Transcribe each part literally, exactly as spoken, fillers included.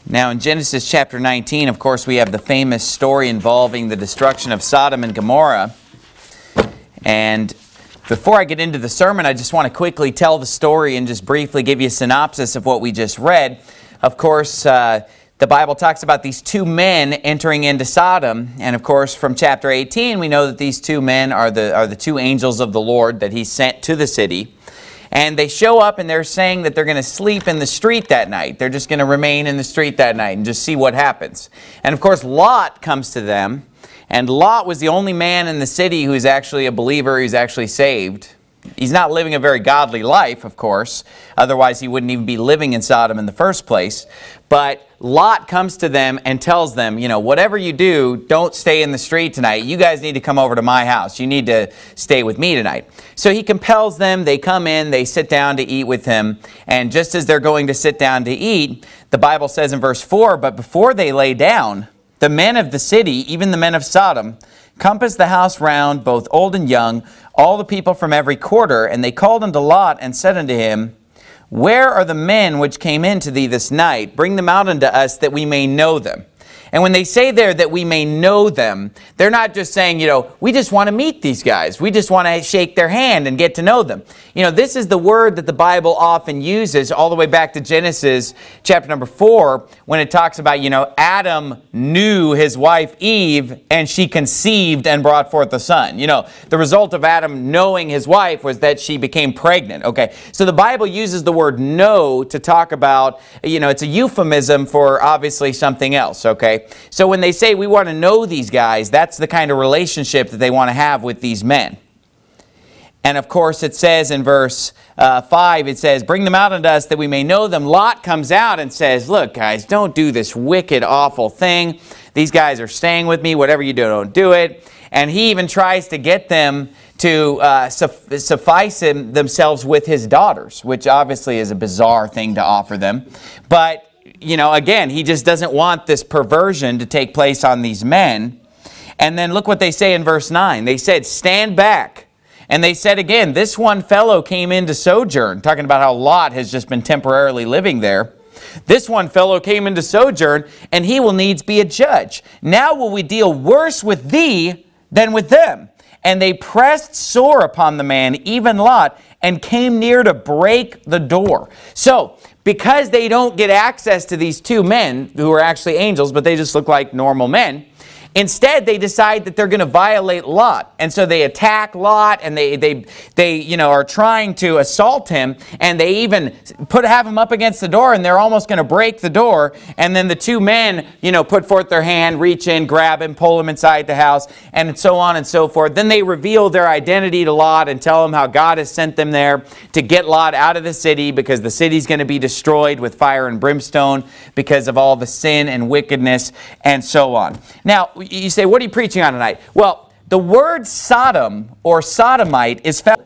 Now in Genesis chapter nineteen, of course, we have the famous story involving the destruction of Sodom and Gomorrah. And before I get into the sermon, I just want to quickly tell the story and just briefly give you a synopsis of what we just read. Of course, uh, the Bible talks about these two men entering into Sodom. And of course, from chapter eighteen, we know that these two men are the, are the two angels of the Lord that He sent to the city. And they show up and they're saying that they're going to sleep in the street that night. They're just going to remain in the street that night and just see what happens. And of course, Lot comes to them. And Lot was the only man in the city who's actually a believer, who's actually saved. He's not living a very godly life, of course. Otherwise, he wouldn't even be living in Sodom in the first place. But Lot comes to them and tells them, you know, whatever you do, don't stay in the street tonight. You guys need to come over to my house. You need to stay with me tonight. So he compels them. They come in. They sit down to eat with him. And just as they're going to sit down to eat, the Bible says in verse four, but before they lay down, the men of the city, even the men of Sodom, compassed the house round, both old and young, all the people from every quarter. And they called unto Lot and said unto him, where are the men which came in to thee this night? Bring them out unto us that we may know them. And when they say there that we may know them, they're not just saying, you know, we just want to meet these guys. We just want to shake their hand and get to know them. You know, this is the word that the Bible often uses all the way back to Genesis chapter number four, when it talks about, you know, Adam knew his wife Eve and she conceived and brought forth a son. You know, the result of Adam knowing his wife was that she became pregnant. Okay, so the Bible uses the word know to talk about, you know, it's a euphemism for obviously something else. Okay. So when they say we want to know these guys, that's the kind of relationship that they want to have with these men. And of course it says in verse uh, five, it says, bring them out unto us that we may know them. Lot comes out and says, look guys, don't do this wicked, awful thing. These guys are staying with me. Whatever you do, don't do it. And he even tries to get them to uh, suffice him, themselves with his daughters, which obviously is a bizarre thing to offer them. But you know, again, he just doesn't want this perversion to take place on these men. And then look what they say in verse nine. They said, stand back. And they said again, this one fellow came in to sojourn, talking about how Lot has just been temporarily living there. This one fellow came in to sojourn, and he will needs be a judge. Now will we deal worse with thee than with them. And they pressed sore upon the man, even Lot, and came near to break the door. So, because they don't get access to these two men who are actually angels, but they just look like normal men, instead they decide that they're going to violate Lot. And so they attack Lot, and they they they you know are trying to assault him, and they even put have him up against the door, and they're almost going to break the door. And then the two men, you know, put forth their hand, reach in, grab him, pull him inside the house, and so on and so forth. Then they reveal their identity to Lot and tell him how God has sent them there to get Lot out of the city, because the city's going to be destroyed with fire and brimstone because of all the sin and wickedness and so on. Now, you say, what are you preaching on tonight? Well, the word Sodom or sodomite is found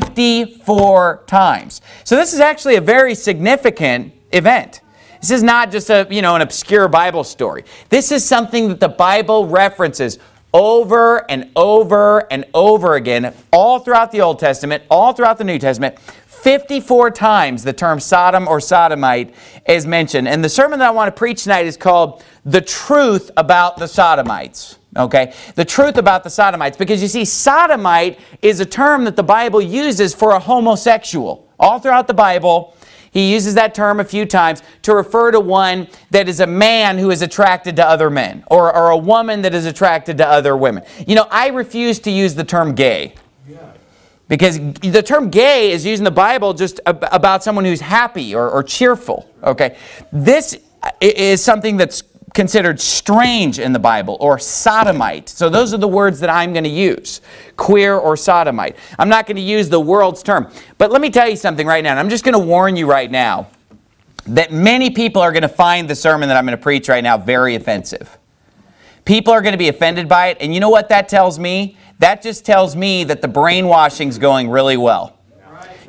fifty-four times. So this is actually a very significant event. This is not just a, you know, an obscure Bible story. This is something that the Bible references over and over and over again, all throughout the Old Testament, all throughout the New Testament. fifty-four times the term Sodom or sodomite is mentioned. And the sermon that I want to preach tonight is called The Truth About the Sodomites. Okay? The truth about the sodomites. Because you see, sodomite is a term that the Bible uses for a homosexual. All throughout the Bible, he uses that term a few times to refer to one that is a man who is attracted to other men, or, or a woman that is attracted to other women. You know, I refuse to use the term gay. Yeah. Because the term gay is used in the Bible just about someone who's happy or, or cheerful. Okay, this is something that's considered strange in the Bible, or sodomite. So those are the words that I'm going to use, queer or sodomite. I'm not going to use the world's term. But let me tell you something right now, and I'm just going to warn you right now that many people are going to find the sermon that I'm going to preach right now very offensive. People are going to be offended by it, and you know what that tells me? That just tells me that the brainwashing's going really well.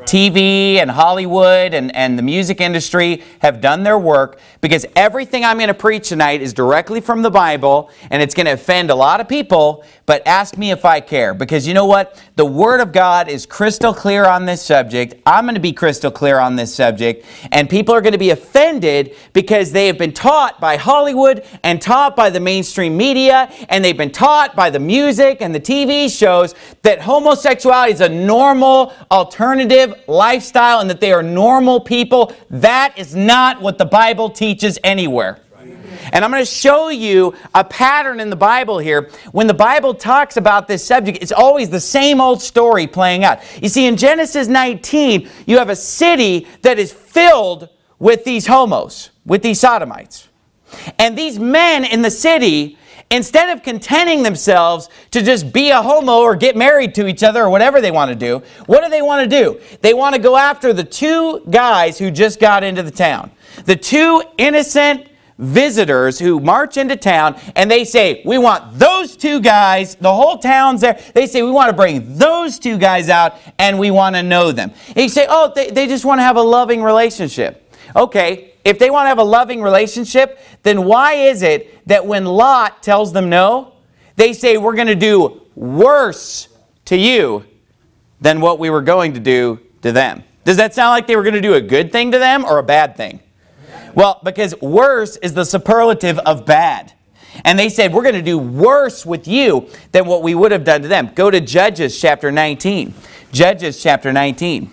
T V and Hollywood and, and the music industry have done their work, because everything I'm going to preach tonight is directly from the Bible, and it's going to offend a lot of people, but ask me if I care. Because you know what? The Word of God is crystal clear on this subject. I'm going to be crystal clear on this subject, and people are going to be offended because they have been taught by Hollywood and taught by the mainstream media, and they've been taught by the music and the T V shows that homosexuality is a normal alternative lifestyle and that they are normal people. That is not what the Bible teaches anywhere. And I'm going to show you a pattern in the Bible here. When the Bible talks about this subject, it's always the same old story playing out. You see, in Genesis nineteen, you have a city that is filled with these homos, with these sodomites. And these men in the city, instead of contenting themselves to just be a homo or get married to each other or whatever they want to do, what do they want to do? They want to go after the two guys who just got into the town. The two innocent visitors who march into town, and they say, we want those two guys, the whole town's there. They say, we want to bring those two guys out and we want to know them. And you say, oh, they, they just want to have a loving relationship. Okay. If they want to have a loving relationship, then why is it that when Lot tells them no, they say, we're going to do worse to you than what we were going to do to them? Does that sound like they were going to do a good thing to them or a bad thing? Well, because worse is the superlative of bad. And they said, we're going to do worse with you than what we would have done to them. Go to Judges chapter nineteen. Judges chapter nineteen.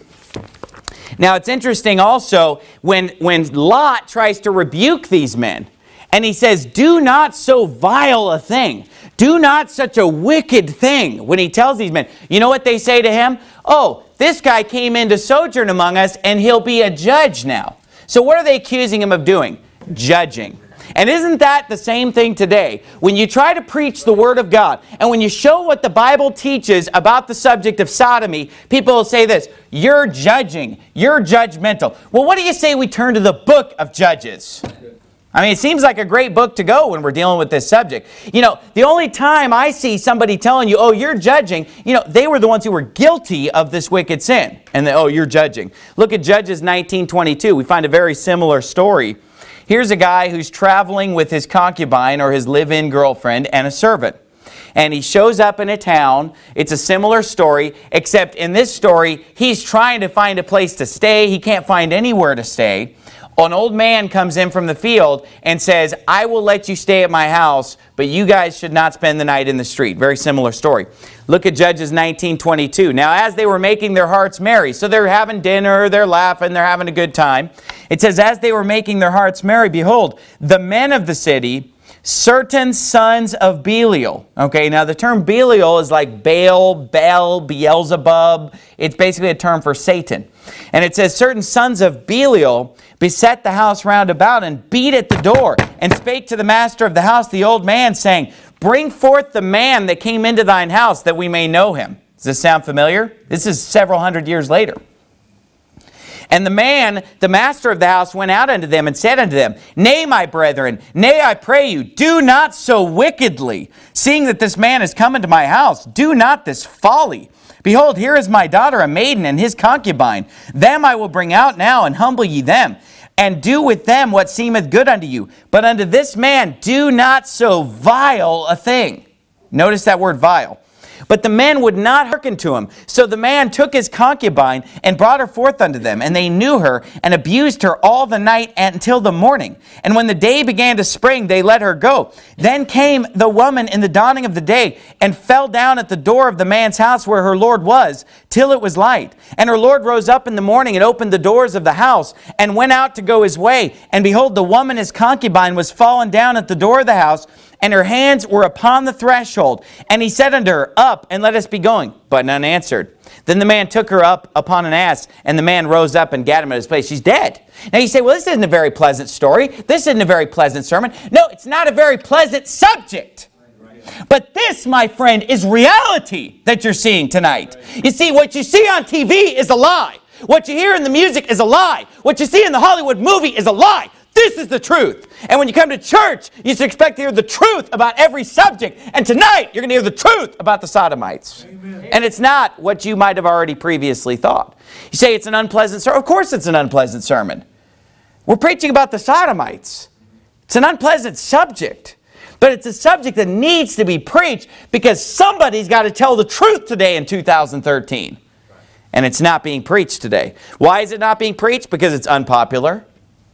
Now, it's interesting also when, when Lot tries to rebuke these men, and he says, do not so vile a thing. Do not such a wicked thing. When he tells these men, you know what they say to him? Oh, this guy came in to sojourn among us, and he'll be a judge now. So what are they accusing him of doing? Judging. And isn't that the same thing today? When you try to preach the Word of God, and when you show what the Bible teaches about the subject of sodomy, people will say this, you're judging, you're judgmental. Well, what do you say we turn to the book of Judges? I mean, it seems like a great book to go when we're dealing with this subject. You know, the only time I see somebody telling you, oh, you're judging, you know, they were the ones who were guilty of this wicked sin. And they, oh, you're judging. Look at Judges nineteen twenty-two. We find a very similar story. Here's a guy who's traveling with his concubine or his live-in girlfriend and a servant. And he shows up in a town. It's a similar story, except in this story, he's trying to find a place to stay. He can't find anywhere to stay. An old man comes in from the field and says, I will let you stay at my house, but you guys should not spend the night in the street. Very similar story. Look at Judges nineteen twenty-two. Now, as they were making their hearts merry, so they're having dinner, they're laughing, they're having a good time. It says, as they were making their hearts merry, behold, the men of the city, certain sons of Belial. Okay, now the term Belial is like Baal, Baal, Beelzebub. It's basically a term for Satan. And it says, certain sons of Belial beset the house round about and beat at the door and spake to the master of the house, the old man, saying, bring forth the man that came into thine house that we may know him. Does this sound familiar? This is several hundred years later. And the man, the master of the house, went out unto them and said unto them, nay, my brethren, nay, I pray you, do not so wickedly, seeing that this man is come into my house. Do not this folly. Behold, here is my daughter, a maiden, and his concubine. Them I will bring out now, and humble ye them, and do with them what seemeth good unto you. But unto this man do not so vile a thing. Notice that word vile. But the men would not hearken to him. So the man took his concubine and brought her forth unto them. And they knew her and abused her all the night until the morning. And when the day began to spring, they let her go. Then came the woman in the dawning of the day and fell down at the door of the man's house where her lord was, till it was light. And her lord rose up in the morning and opened the doors of the house and went out to go his way. And behold, the woman, his concubine, was fallen down at the door of the house, and her hands were upon the threshold. And he said unto her, up, and let us be going. But none answered. Then the man took her up upon an ass, and the man rose up and gat him at his place. She's dead. Now you say, well, this isn't a very pleasant story. This isn't a very pleasant sermon. No, it's not a very pleasant subject. But this, my friend, is reality that you're seeing tonight. You see, what you see on T V is a lie. What you hear in the music is a lie. What you see in the Hollywood movie is a lie. This is the truth. And when you come to church, you should expect to hear the truth about every subject. And tonight, you're going to hear the truth about the Sodomites. Amen. And it's not what you might have already previously thought. You say it's an unpleasant sermon. Of course it's an unpleasant sermon. We're preaching about the Sodomites. It's an unpleasant subject. But it's a subject that needs to be preached because somebody's got to tell the truth today in two thousand thirteen. And it's not being preached today. Why is it not being preached? Because it's unpopular.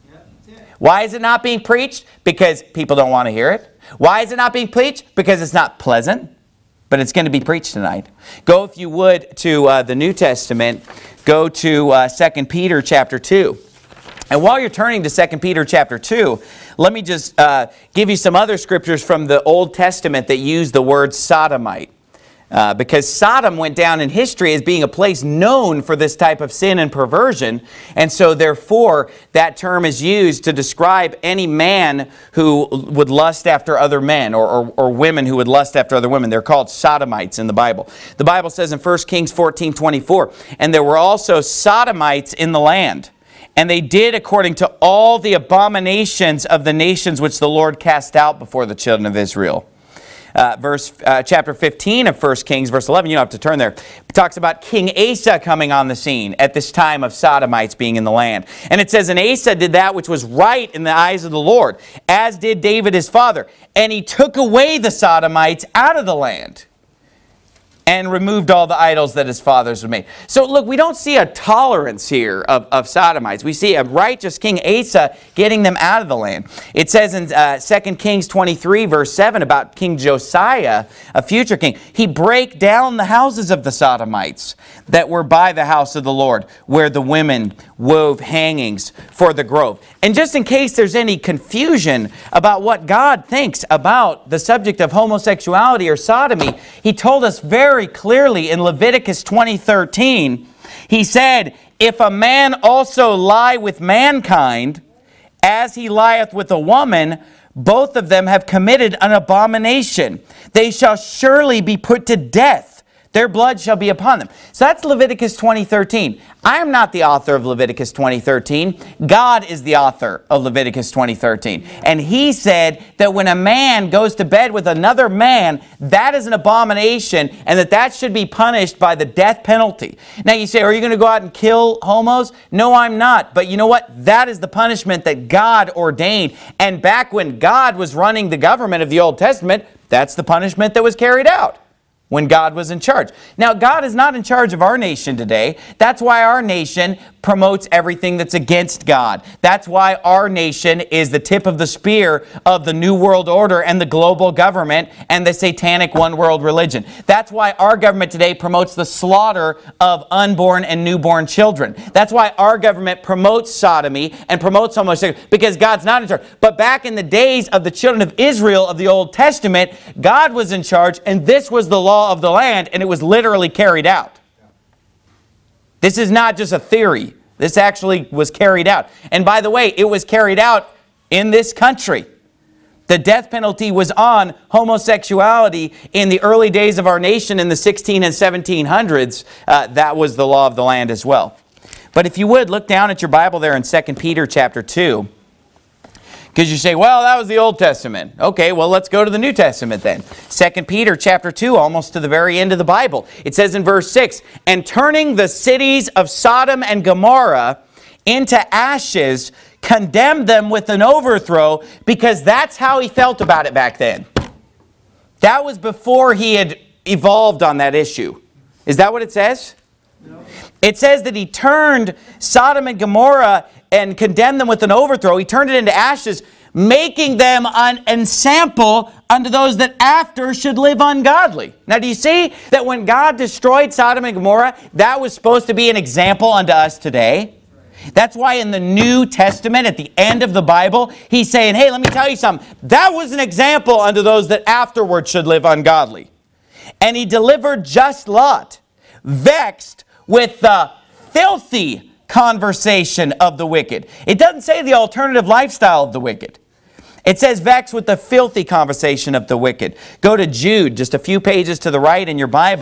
Why is it not being preached? Because people don't want to hear it. Why is it not being preached? Because it's not pleasant. But it's going to be preached tonight. Go, if you would, to uh, the New Testament. Go to uh, Second Peter chapter two. And while you're turning to Second Peter chapter two, let me just uh, give you some other scriptures from the Old Testament that use the word sodomite. Uh, because Sodom went down in history as being a place known for this type of sin and perversion. And so therefore, that term is used to describe any man who would lust after other men or, or, or women who would lust after other women. They're called sodomites in the Bible. The Bible says in First Kings fourteen twenty-four, and there were also sodomites in the land. And they did according to all the abominations of the nations which the Lord cast out before the children of Israel. Uh, verse uh, chapter fifteen of First Kings, verse eleven, you don't have to turn there. It talks about King Asa coming on the scene at this time of sodomites being in the land. And it says, and Asa did that which was right in the eyes of the Lord, as did David his father. And he took away the sodomites out of the land and removed all the idols that his fathers had made. So look, we don't see a tolerance here of, of sodomites. We see a righteous King Asa getting them out of the land. It says in uh, Second Kings twenty-three, verse seven, about King Josiah, a future king, he brake down the houses of the sodomites that were by the house of the Lord, where the women wove hangings for the grove. And just in case there's any confusion about what God thinks about the subject of homosexuality or sodomy, he told us very clearly in Leviticus twenty thirteen, he said, if a man also lie with mankind, as he lieth with a woman, both of them have committed an abomination. They shall surely be put to death. Their blood shall be upon them. So that's Leviticus twenty thirteen. I am not the author of Leviticus twenty thirteen. God is the author of Leviticus twenty thirteen. And he said that when a man goes to bed with another man, that is an abomination and that that should be punished by the death penalty. Now you say, are you going to go out and kill homos? No, I'm not. But you know what? That is the punishment that God ordained. And back when God was running the government of the Old Testament, that's the punishment that was carried out when God was in charge. Now, God is not in charge of our nation today. That's why our nation promotes everything that's against God. That's why our nation is the tip of the spear of the New World Order and the global government and the satanic one world religion. That's why our government today promotes the slaughter of unborn and newborn children. That's why our government promotes sodomy and promotes homosexuality, because God's not in charge. But back in the days of the children of Israel of the Old Testament, God was in charge, and this was the law of the land, and it was literally carried out. This is not just a theory. This actually was carried out. And by the way, it was carried out in this country. The death penalty was on homosexuality in the early days of our nation in the sixteen and seventeen hundreds. Uh, that was the law of the land as well. But if you would, look down at your Bible there in Second Peter chapter two. Because you say, well, that was the Old Testament. Okay, well, let's go to the New Testament then. Second Peter chapter two, almost to the very end of the Bible. It says in verse six, and turning the cities of Sodom and Gomorrah into ashes, condemned them with an overthrow, because that's how he felt about it back then. That was before he had evolved on that issue. Is that what it says? No. It says that he turned Sodom and Gomorrah and condemned them with an overthrow. He turned it into ashes, making them an ensample unto those that after should live ungodly. Now, do you see that when God destroyed Sodom and Gomorrah, that was supposed to be an example unto us today? That's why in the New Testament, at the end of the Bible, he's saying, hey, let me tell you something. That was an example unto those that afterward should live ungodly. And he delivered just Lot, vexed with the filthy conversation of the wicked. It doesn't say the alternative lifestyle of the wicked. It says vexed with the filthy conversation of the wicked. Go to Jude, just a few pages to the right in your Bible.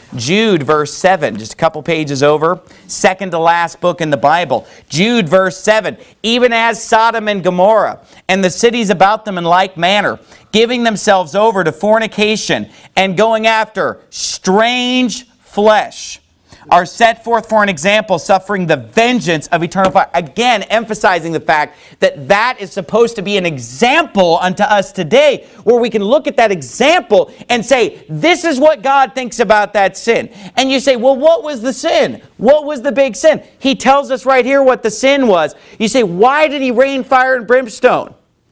Jude verse seven, just a couple pages over, second to last book in the Bible. Jude verse seven, even as Sodom and Gomorrah and the cities about them in like manner, giving themselves over to fornication and going after strange flesh, are set forth for an example, suffering the vengeance of eternal fire. Again, emphasizing the fact that that is supposed to be an example unto us today, where we can look at that example and say, this is what God thinks about that sin. And you say, well, what was the sin? What was the big sin? He tells us right here what the sin was. You say, why did he rain fire and brimstone?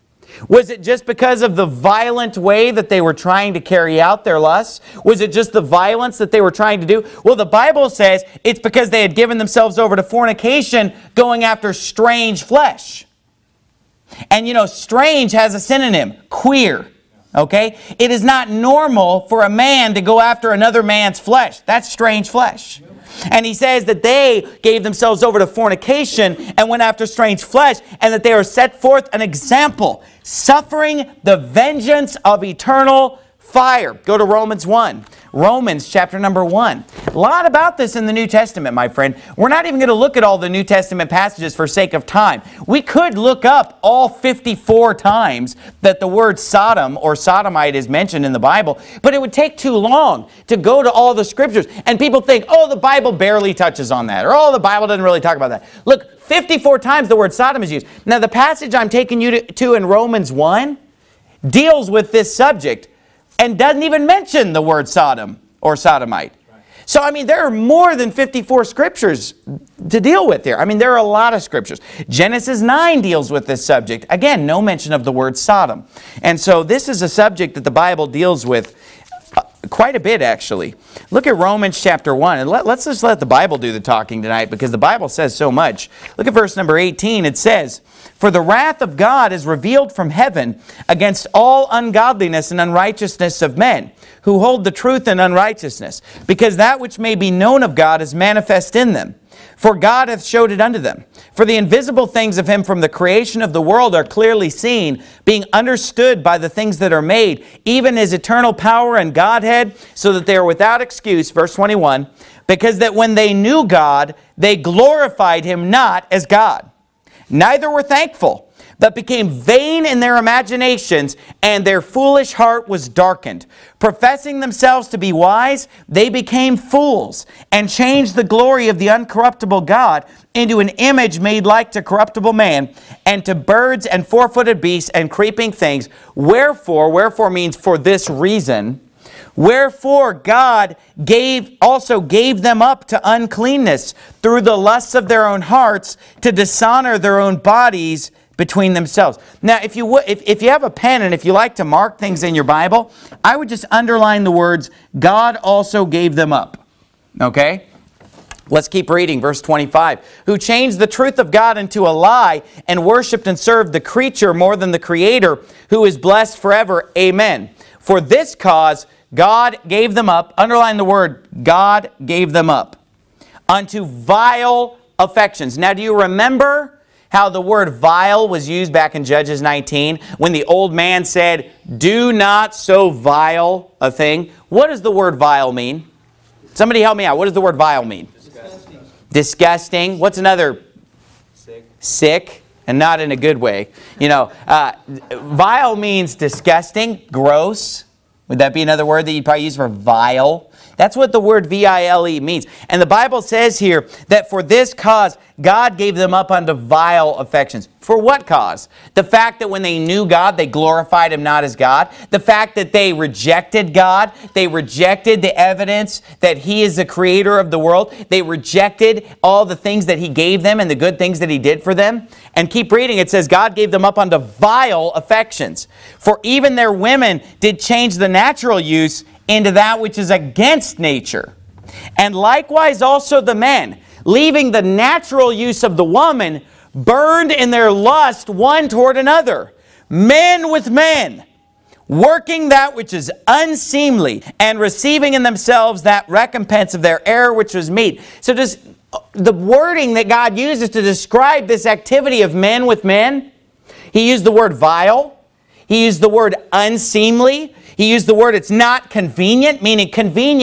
Was it just because of the violent way that they were trying to carry out their lusts? Was it just the violence that they were trying to do? Well, the Bible says it's because they had given themselves over to fornication, going after strange flesh. And you know, strange has a synonym, queer. Okay? It is not normal for a man to go after another man's flesh. That's strange flesh. And he says that they gave themselves over to fornication and went after strange flesh, and that they are set forth an example, suffering the vengeance of eternal fire. Go to Romans one. Romans chapter number one. A lot about this in the New Testament, my friend. We're not even going to look at all the New Testament passages for sake of time. We could look up all fifty-four times that the word Sodom or sodomite is mentioned in the Bible, but it would take too long to go to all the scriptures. And people think, oh, the Bible barely touches on that, or oh, the Bible doesn't really talk about that. Look, fifty-four times the word Sodom is used. Now, the passage I'm taking you to, to in Romans one deals with this subject and doesn't even mention the word Sodom or sodomite. Right. So, I mean, there are more than fifty-four scriptures to deal with here. I mean, there are a lot of scriptures. Genesis nine deals with this subject. Again, no mention of the word Sodom. And so this is a subject that the Bible deals with uh, quite a bit, actually. Look at Romans chapter one. And let, let's just let the Bible do the talking tonight, because the Bible says so much. Look at verse number eighteen. It says, "For the wrath of God is revealed from heaven against all ungodliness and unrighteousness of men, who hold the truth in unrighteousness, because that which may be known of God is manifest in them. For God hath showed it unto them. For the invisible things of him from the creation of the world are clearly seen, being understood by the things that are made, even his eternal power and Godhead, so that they are without excuse." Verse twenty-one, "Because that when they knew God, they glorified him not as God. Neither were thankful, but became vain in their imaginations, and their foolish heart was darkened. Professing themselves to be wise, they became fools, and changed the glory of the uncorruptible God into an image made like to corruptible man, and to birds and four-footed beasts and creeping things. Wherefore," wherefore means for this reason, "wherefore God gave also gave them up to uncleanness through the lusts of their own hearts, to dishonor their own bodies between themselves." Now, if you if, if you have a pen and if you like to mark things in your Bible, I would just underline the words, "God also gave them up." Okay? Let's keep reading, verse twenty-five. "Who changed the truth of God into a lie, and worshipped and served the creature more than the Creator, who is blessed forever. Amen. For this cause God gave them up," underline the word, God gave them up, "unto vile affections." Now, do you remember how the word vile was used back in Judges nineteen, when the old man said, "Do not so vile a thing"? What does the word vile mean? Somebody help me out. What does the word vile mean? Disgusting. Disgusting. What's another? Sick. Sick, and not in a good way. You know, uh, vile means disgusting, gross. Would that be another word that you'd probably use for vile? That's what the word V I L E means. And the Bible says here that for this cause God gave them up unto vile affections. For what cause? The fact that when they knew God, they glorified him not as God. The fact that they rejected God. They rejected the evidence that he is the creator of the world. They rejected all the things that he gave them and the good things that he did for them. And keep reading. It says, God gave them up unto vile affections. For even their women did change the natural use into that which is against nature. And likewise also the men, leaving the natural use of the woman, burned in their lust one toward another, men with men, working that which is unseemly, and receiving in themselves that recompense of their error which was meet. So does the wording that God uses to describe this activity of men with men, he used the word vile, he used the word unseemly, he used the word it's not convenient, meaning convenient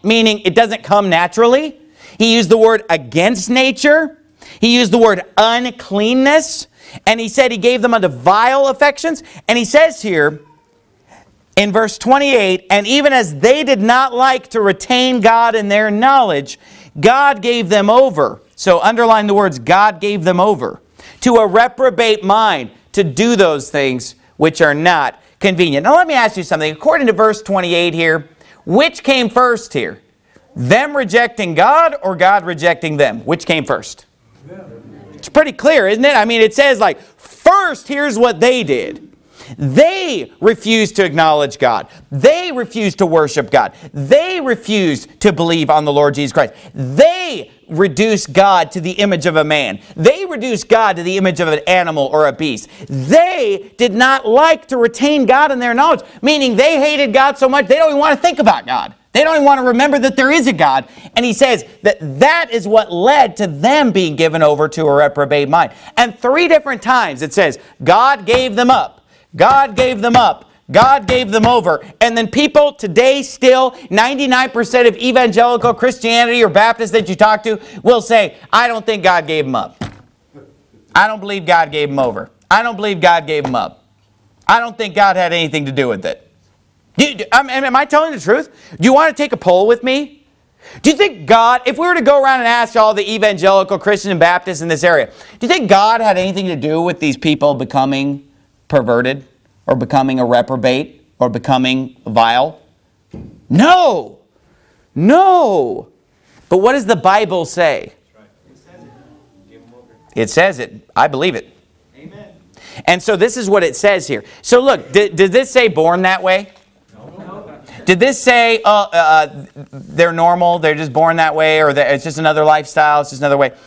meaning it doesn't come naturally. He used the word against nature. He used the word uncleanness. And he said he gave them unto vile affections. And he says here in verse twenty-eight, and even as they did not like to retain God in their knowledge, God gave them over. So underline the words, God gave them over to a reprobate mind to do those things which are not convenient. Now let me ask you something. According to verse twenty-eight here, which came first here? Them rejecting God or God rejecting them? Which came first? It's pretty clear, isn't it? I mean, it says like, first, here's what they did. They refused to acknowledge God. They refused to worship God. They refused to believe on the Lord Jesus Christ. They reduced God to the image of a man. They reduced God to the image of an animal or a beast. They did not like to retain God in their knowledge, meaning they hated God so much they don't even want to think about God. They don't even want to remember that there is a God. And he says that that is what led to them being given over to a reprobate mind. And three different times it says, God gave them up. God gave them up. God gave them over. And then people today still, ninety-nine percent of evangelical Christianity or Baptists that you talk to will say, I don't think God gave them up. I don't believe God gave them over. I don't believe God gave them up. I don't think God had anything to do with it. Do you, am I telling the truth? Do you want to take a poll with me? Do you think God, if we were to go around and ask all the evangelical Christian and Baptists in this area, do you think God had anything to do with these people becoming perverted or becoming a reprobate or becoming vile? No. No. But what does the Bible say? It says it. I believe it. Amen. And so this is what it says here. So look, did, did this say born that way? Did this say uh, uh, they're normal, they're just born that way, or it's just another lifestyle, it's just another way?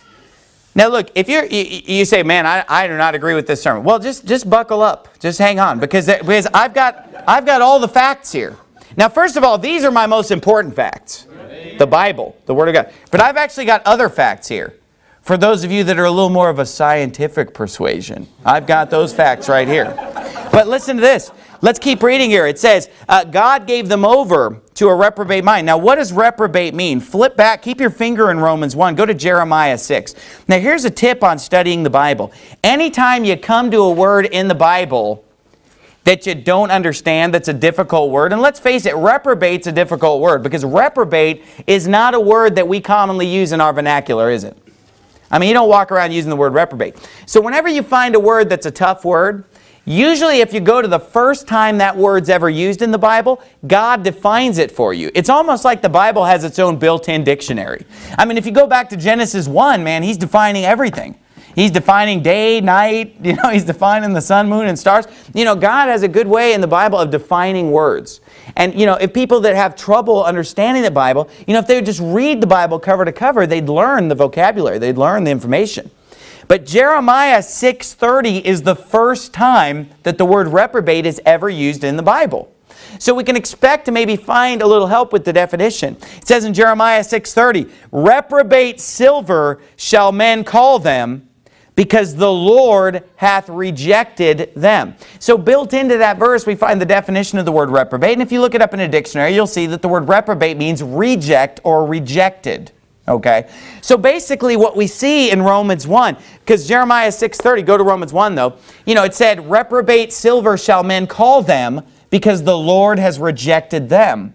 Now look, if you're, you, you say, man, I, I do not agree with this sermon. Well, just, just buckle up. Just hang on, because, because I've got, I've got all the facts here. Now, first of all, these are my most important facts. The Bible, the Word of God. But I've actually got other facts here. For those of you that are a little more of a scientific persuasion, I've got those facts right here. But listen to this. Let's keep reading here. It says, uh, God gave them over to a reprobate mind. Now, what does reprobate mean? Flip back. Keep your finger in Romans one. Go to Jeremiah six. Now, here's a tip on studying the Bible. Anytime you come to a word in the Bible that you don't understand, that's a difficult word, and let's face it, reprobate's a difficult word, because reprobate is not a word that we commonly use in our vernacular, is it? I mean, you don't walk around using the word reprobate. So whenever you find a word that's a tough word, usually if you go to the first time that word's ever used in the Bible, God defines it for you. It's almost like the Bible has its own built-in dictionary. I mean, if you go back to Genesis one, man, he's defining everything. He's defining day, night, you know, he's defining the sun, moon, and stars. You know, God has a good way in the Bible of defining words. And, you know, if people that have trouble understanding the Bible, you know, if they would just read the Bible cover to cover, they'd learn the vocabulary, they'd learn the information. But Jeremiah six thirty is the first time that the word reprobate is ever used in the Bible. So we can expect to maybe find a little help with the definition. It says in Jeremiah six thirty, reprobate silver shall men call them, because the Lord hath rejected them. So built into that verse, we find the definition of the word reprobate. And if you look it up in a dictionary, you'll see that the word reprobate means reject or rejected. Okay? So basically what we see in Romans one, because Jeremiah six thirty, go to Romans one though, you know, it said, reprobate silver shall men call them, because the Lord has rejected them.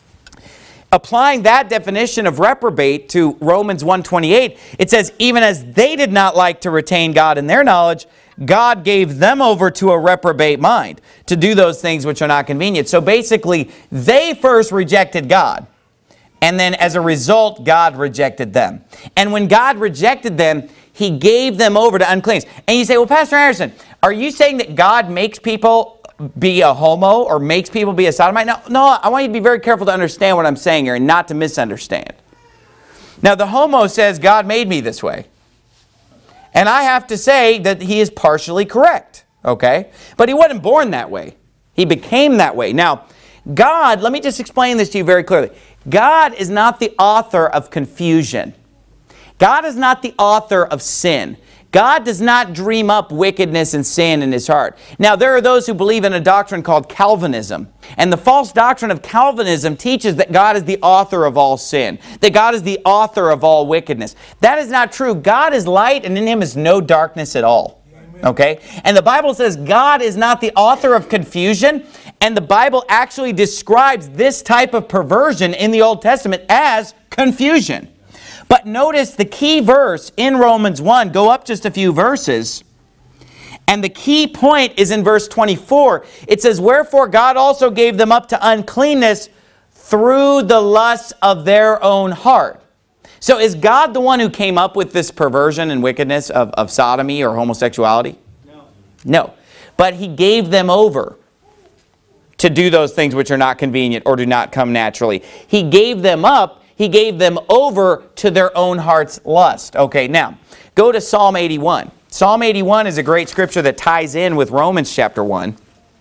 Applying that definition of reprobate to Romans one twenty-eight, it says, even as they did not like to retain God in their knowledge, God gave them over to a reprobate mind to do those things which are not convenient. So basically, they first rejected God. And then as a result, God rejected them. And when God rejected them, He gave them over to uncleanness. And you say, well, Pastor Anderson, are you saying that God makes people be a homo or makes people be a sodomite? No, no, I want you to be very careful to understand what I'm saying here and not to misunderstand. Now, the homo says, God made me this way. And I have to say that he is partially correct, okay? But he wasn't born that way. He became that way. Now, God, let me just explain this to you very clearly. God is not the author of confusion. God is not the author of sin. God does not dream up wickedness and sin in his heart. Now, there are those who believe in a doctrine called Calvinism. And the false doctrine of Calvinism teaches that God is the author of all sin, that God is the author of all wickedness. That is not true. God is light, and in him is no darkness at all. Okay? And the Bible says God is not the author of confusion, and the Bible actually describes this type of perversion in the Old Testament as confusion. But notice the key verse in Romans one, go up just a few verses, and the key point is in verse twenty-four. It says, "Wherefore God also gave them up to uncleanness through the lusts of their own heart." So is God the one who came up with this perversion and wickedness of, of sodomy or homosexuality? No. No. But he gave them over to do those things which are not convenient or do not come naturally. He gave them up. He gave them over to their own heart's lust. Okay, now, go to Psalm eighty-one. Psalm eighty-one is a great scripture that ties in with Romans chapter one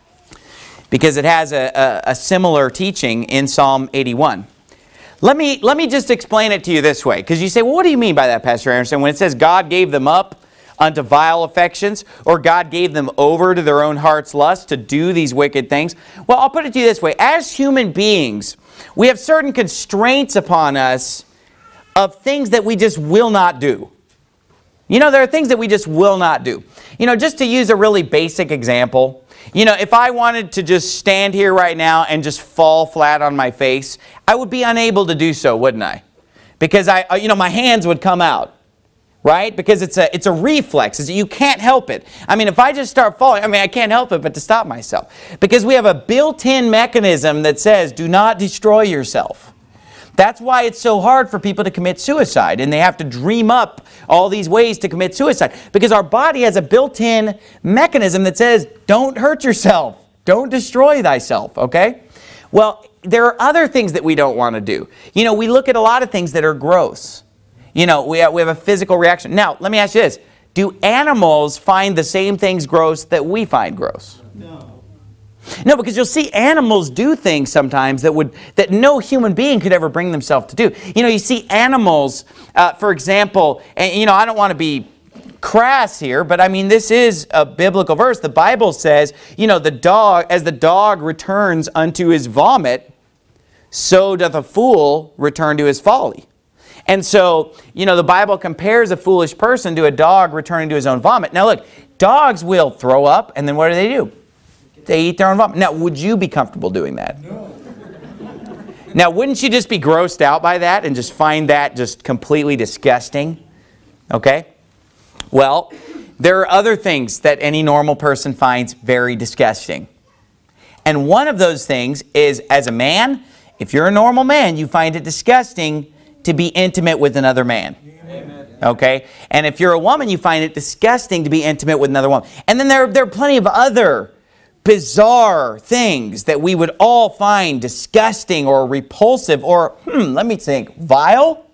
because it has a, a, a similar teaching in Psalm eighty-one. Let me, let me just explain it to you this way, because you say, well, what do you mean by that, Pastor Anderson, when it says God gave them up unto vile affections, or God gave them over to their own heart's lust to do these wicked things? Well, I'll put it to you this way. As human beings, we have certain constraints upon us of things that we just will not do. You know, there are things that we just will not do. You know, just to use a really basic example, you know, if I wanted to just stand here right now and just fall flat on my face, I would be unable to do so, wouldn't I? Because I, you know, my hands would come out, right? Because it's a, it's a reflex. It's, you can't help it. I mean, if I just start falling, I mean, I can't help it but to stop myself. Because we have a built-in mechanism that says, do not destroy yourself. That's why it's so hard for people to commit suicide, and they have to dream up all these ways to commit suicide, because our body has a built-in mechanism that says, don't hurt yourself, don't destroy thyself, okay? Well, there are other things that we don't want to do. You know, we look at a lot of things that are gross. You know, we have, we have a physical reaction. Now, let me ask you this. Do animals find the same things gross that we find gross? No. No, because you'll see animals do things sometimes that would that no human being could ever bring themselves to do. You know, you see animals, uh, for example, and you know, I don't want to be crass here, but I mean, this is a biblical verse. The Bible says, you know, the dog, as the dog returns unto his vomit, so doth a fool return to his folly. And so, you know, the Bible compares a foolish person to a dog returning to his own vomit. Now look, dogs will throw up, and then what do they do? They eat their own vomit. Now, would you be comfortable doing that? No. Now, wouldn't you just be grossed out by that and just find that just completely disgusting? Okay? Well, there are other things that any normal person finds very disgusting. And one of those things is, as a man, if you're a normal man, you find it disgusting to be intimate with another man. Amen. Okay? And if you're a woman, you find it disgusting to be intimate with another woman. And then there, there are plenty of other bizarre things that we would all find disgusting or repulsive or, hmm, let me think, vile?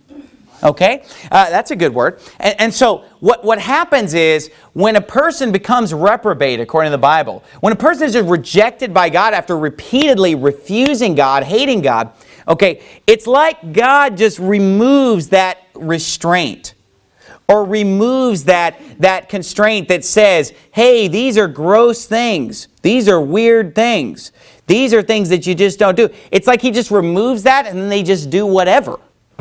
Okay, uh, that's a good word. And, and so what, what happens is when a person becomes reprobate, according to the Bible, when a person is just rejected by God after repeatedly refusing God, hating God, okay, it's like God just removes that restraint, or removes that, that constraint that says, hey, these are gross things. These are weird things. These are things that you just don't do. It's like he just removes that and then they just do whatever.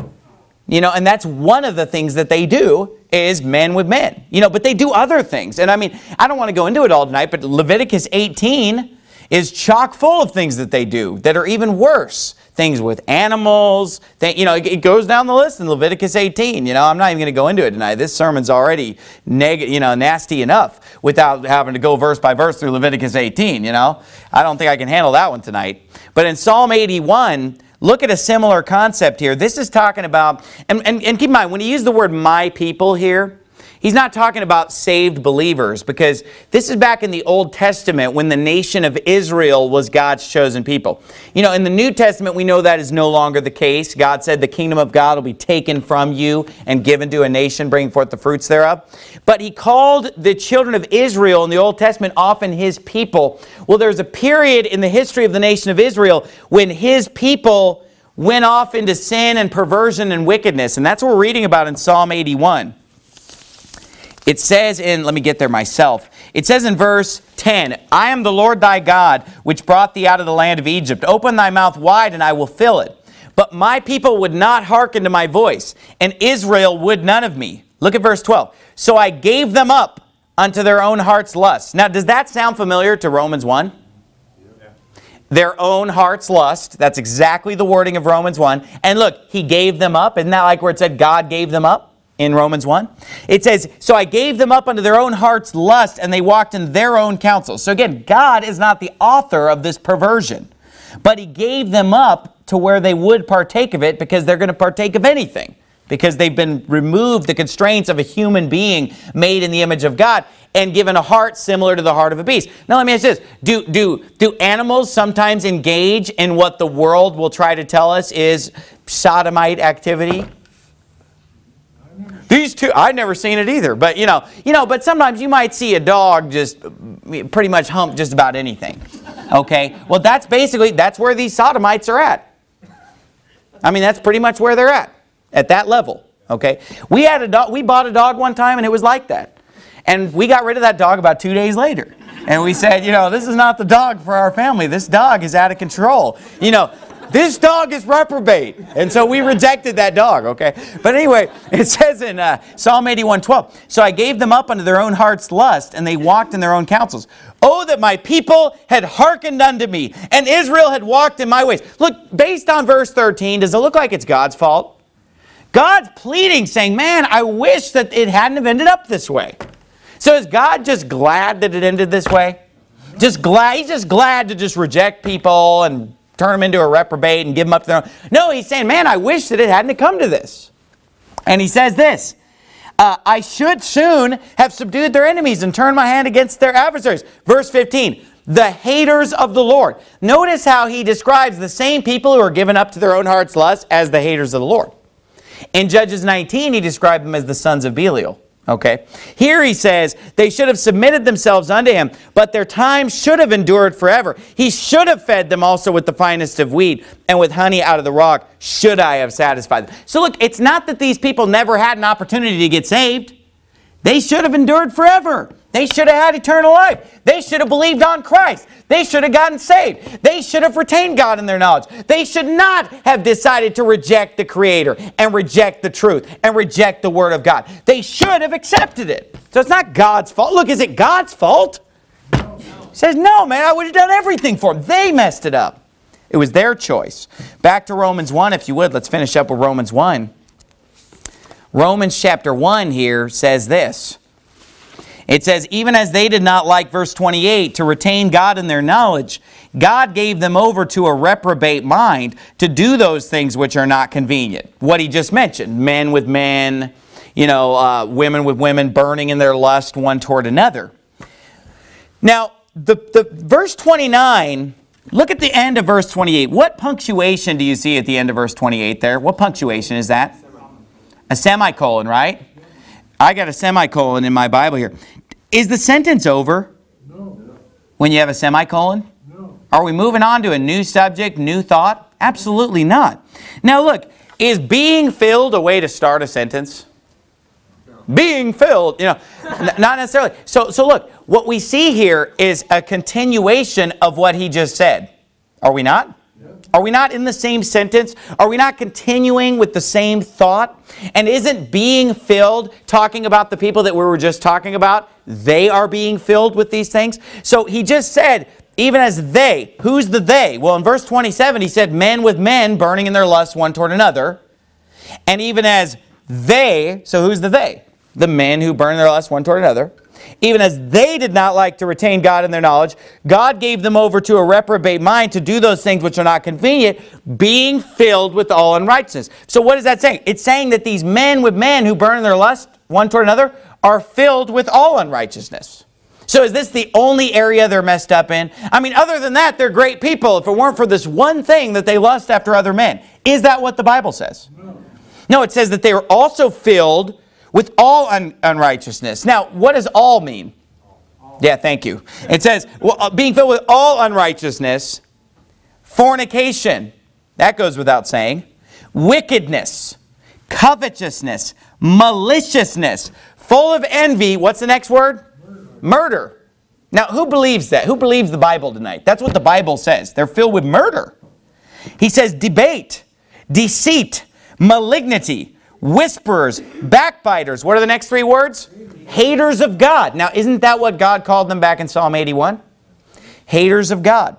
You know, and that's one of the things that they do is men with men. You know, but they do other things. And I mean, I don't want to go into it all tonight, but Leviticus eighteen is chock full of things that they do that are even worse. Things with animals, th- you know, it, it goes down the list in Leviticus eighteen. You know, I'm not even going to go into it tonight. This sermon's already neg- you know, nasty enough without having to go verse by verse through Leviticus eighteen, you know. I don't think I can handle that one tonight. But in Psalm eighty-one, look at a similar concept here. This is talking about, and, and, and keep in mind, when he used the word my people here, he's not talking about saved believers, because this is back in the Old Testament when the nation of Israel was God's chosen people. You know, in the New Testament, we know that is no longer the case. God said the kingdom of God will be taken from you and given to a nation, bringing forth the fruits thereof. But he called the children of Israel in the Old Testament often his people. Well, there's a period in the history of the nation of Israel when his people went off into sin and perversion and wickedness. And that's what we're reading about in Psalm eighty-one. It says in, let me get there myself. It says in verse ten, I am the Lord thy God, which brought thee out of the land of Egypt. Open thy mouth wide, and I will fill it. But my people would not hearken to my voice, and Israel would none of me. Look at verse twelve. So I gave them up unto their own heart's lust. Now, does that sound familiar to Romans one? Yeah. Their own heart's lust. That's exactly the wording of Romans one. And look, he gave them up. Isn't that like where it said God gave them up? In Romans one, it says, so I gave them up unto their own heart's lust, and they walked in their own counsel. So again, God is not the author of this perversion, but he gave them up to where they would partake of it, because they're going to partake of anything, because they've been removed the constraints of a human being made in the image of God and given a heart similar to the heart of a beast. Now let me ask you this. Do, do, do animals sometimes engage in what the world will try to tell us is sodomite activity? These two, I've never seen it either, but you know, you know, but sometimes you might see a dog just pretty much hump just about anything. Okay, well that's basically, that's where these sodomites are at. I mean, that's pretty much where they're at, at that level. Okay, we had a dog, we bought a dog one time and it was like that. And we got rid of that dog about two days later. And we said, you know, this is not the dog for our family. This dog is out of control. You know, this dog is reprobate. And so we rejected that dog, okay? But anyway, it says in uh, Psalm eighty-one twelve, so I gave them up unto their own heart's lust, and they walked in their own counsels. Oh, that my people had hearkened unto me, and Israel had walked in my ways. Look, based on verse thirteen, does it look like it's God's fault? God's pleading, saying, man, I wish that it hadn't have ended up this way. So is God just glad that it ended this way? Just glad, he's just glad to just reject people and turn them into a reprobate and give them up to their own. No, he's saying, man, I wish that it hadn't come to this. And he says this, uh, I should soon have subdued their enemies and turned my hand against their adversaries. Verse fifteen, the haters of the Lord. Notice how he describes the same people who are given up to their own heart's lust as the haters of the Lord. In Judges nineteen, he described them as the sons of Belial. Okay. Here he says, they should have submitted themselves unto him, but their time should have endured forever. He should have fed them also with the finest of wheat, and with honey out of the rock should I have satisfied them. So look, it's not that these people never had an opportunity to get saved. They should have endured forever. They should have had eternal life. They should have believed on Christ. They should have gotten saved. They should have retained God in their knowledge. They should not have decided to reject the Creator and reject the truth and reject the Word of God. They should have accepted it. So it's not God's fault. Look, is it God's fault? No, no. He says, no, man, I would have done everything for them. They messed it up. It was their choice. Back to Romans one, if you would. Let's finish up with Romans one. Romans chapter one here says this. It says, even as they did not like, verse twenty-eight, to retain God in their knowledge, God gave them over to a reprobate mind to do those things which are not convenient. What he just mentioned, men with men, you know, uh, women with women, burning in their lust one toward another. Now, the, the verse twenty-nine, look at the end of verse twenty-eight. What punctuation do you see at the end of verse twenty-eight there? What punctuation is that? A semicolon, right? I got a semicolon in my Bible here. Is the sentence over? No. When you have a semicolon? No. Are we moving on to a new subject, new thought? Absolutely not. Now look, is being filled a way to start a sentence? No. Being filled, you know, n- not necessarily. So, so look, what we see here is a continuation of what he just said. Are we not? Are we not in the same sentence? Are we not continuing with the same thought? And isn't being filled talking about the people that we were just talking about? They are being filled with these things. So he just said, even as they, who's the they? Well, in verse twenty-seven, he said, men with men burning in their lust one toward another. And even as they, so who's the they? The men who burn their lust one toward another. Even as they did not like to retain God in their knowledge, God gave them over to a reprobate mind to do those things which are not convenient, being filled with all unrighteousness. So what is that saying? It's saying that these men with men who burn in their lust one toward another are filled with all unrighteousness. So is this the only area they're messed up in? I mean, other than that, they're great people if it weren't for this one thing that they lust after other men. Is that what the Bible says? No, no, it says that they are also filled with all un- unrighteousness. Now, what does all mean? All. Yeah, thank you. It says, well, uh, being filled with all unrighteousness, fornication, that goes without saying, wickedness, covetousness, maliciousness, Full of envy. What's the next word? Murder. Murder. Now, who believes that? Who believes the Bible tonight? That's what the Bible says. They're filled with murder. He says debate, deceit, malignity, whisperers, backbiters. What are the next three words? Haters of God. Now, isn't that what God called them back in Psalm eighty-one? Haters of God.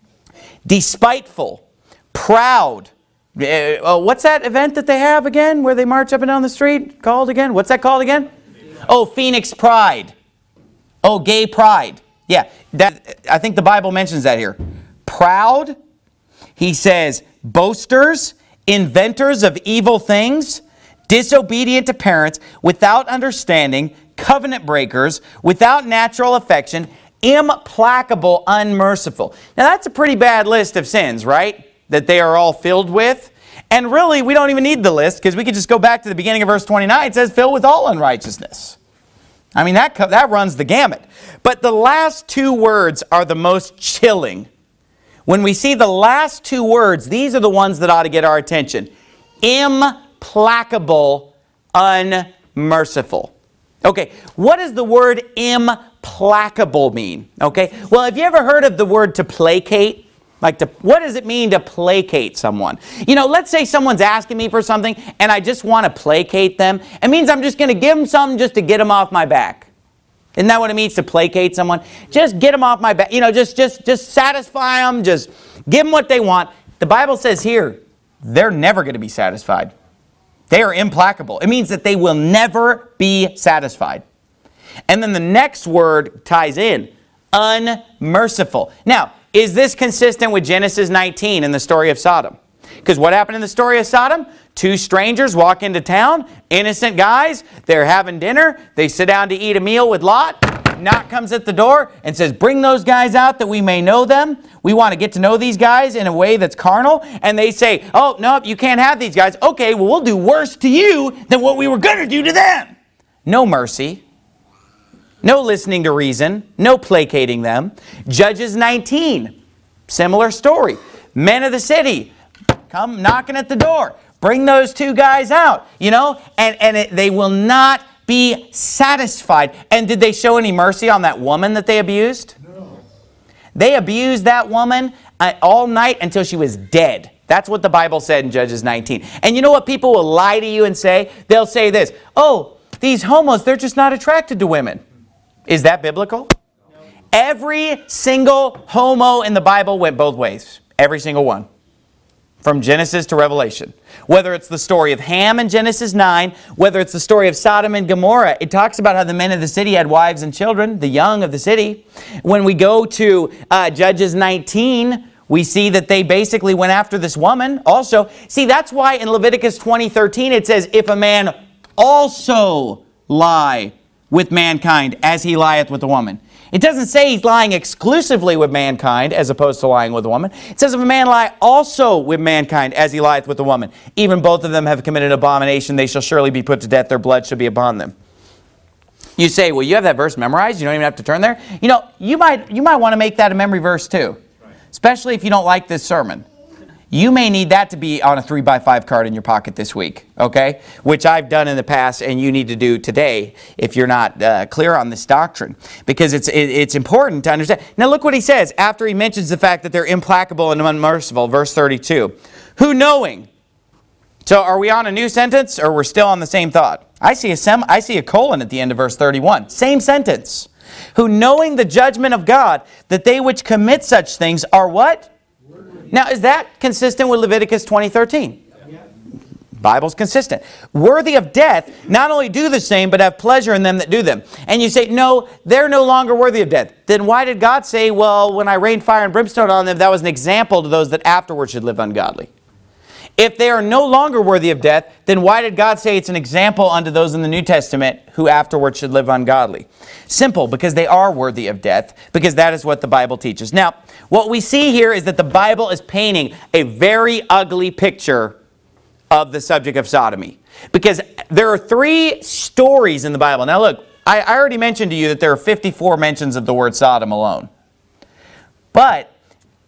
Despiteful, proud. Uh, what's that event that they have again where they march up and down the street called again? What's that called again? Oh, Phoenix Pride. Oh, gay pride. Yeah, that, I think the Bible mentions that here. Proud. He says boasters, inventors of evil things, disobedient to parents, without understanding, covenant breakers, without natural affection, implacable, unmerciful. Now that's a pretty bad list of sins, right? That they are all filled with. And really, we don't even need the list because we could just go back to the beginning of verse twenty-nine. It says, filled with all unrighteousness. I mean, that, that runs the gamut. But the last two words are the most chilling. When we see the last two words, these are the ones that ought to get our attention. Implacable, unmerciful. Okay, what does the word implacable mean? Okay, well, have you ever heard of the word to placate? Like, to, what does it mean to placate someone? You know, let's say someone's asking me for something and I just want to placate them. It means I'm just going to give them something just to get them off my back. Isn't that what it means to placate someone? Just get them off my back. You know, just, just, just satisfy them. Just give them what they want. The Bible says here, they're never going to be satisfied. They are implacable. It means that they will never be satisfied. And then the next word ties in, unmerciful. Now, is this consistent with Genesis nineteen in the story of Sodom? Because what happened in the story of Sodom? Two strangers walk into town, innocent guys, they're having dinner, they sit down to eat a meal with Lot. Knock comes at the door and says, bring those guys out that we may know them. We want to get to know these guys in a way that's carnal. And they say, oh, no, you can't have these guys. Okay, well, we'll do worse to you than what we were going to do to them. No mercy. No listening to reason. No placating them. Judges nineteen, similar story. Men of the city come knocking at the door. Bring those two guys out, you know, and, and it, they will not be satisfied. And did they show any mercy on that woman that they abused? No. They abused that woman uh, all night until she was dead. That's what the Bible said in Judges nineteen. And you know what people will lie to you and say? They'll say this, oh, these homos, they're just not attracted to women. Is that biblical? No. Every single homo in the Bible went both ways. Every single one. From Genesis to Revelation. Whether it's the story of Ham in Genesis nine, whether it's the story of Sodom and Gomorrah, it talks about how the men of the city had wives and children, the young of the city. When we go to uh, Judges nineteen, we see that they basically went after this woman also. See, that's why in Leviticus twenty thirteen it says, if a man also lie with mankind as he lieth with a woman. It doesn't say he's lying exclusively with mankind as opposed to lying with a woman. It says if a man lie also with mankind as he lieth with a woman, even both of them have committed abomination, they shall surely be put to death, their blood shall be upon them. You say, well, you have that verse memorized, you don't even have to turn there. You know, you might, you might want to make that a memory verse too, especially if you don't like this sermon. You may need that to be on a three by five card in your pocket this week, okay? Which I've done in the past and you need to do today if you're not uh, clear on this doctrine. Because it's, it, it's important to understand. Now look what he says after he mentions the fact that they're implacable and unmerciful. Verse thirty-two. Who knowing. So are we on a new sentence or we're still on the same thought? I see a, sem I see a colon at the end of verse thirty-one. Same sentence. Who knowing the judgment of God that they which commit such things are what? Now, is that consistent with Leviticus twenty thirteen? Yeah. Bible's consistent. Worthy of death, not only do the same, but have pleasure in them that do them. And you say, no, they're no longer worthy of death. Then why did God say, well, when I rained fire and brimstone on them, that was an example to those that afterwards should live ungodly? If they are no longer worthy of death, then why did God say it's an example unto those in the New Testament who afterwards should live ungodly? Simple, because they are worthy of death, because that is what the Bible teaches. Now, what we see here is that the Bible is painting a very ugly picture of the subject of sodomy. Because there are three stories in the Bible. Now look, I, I already mentioned to you that there are fifty-four mentions of the word Sodom alone. But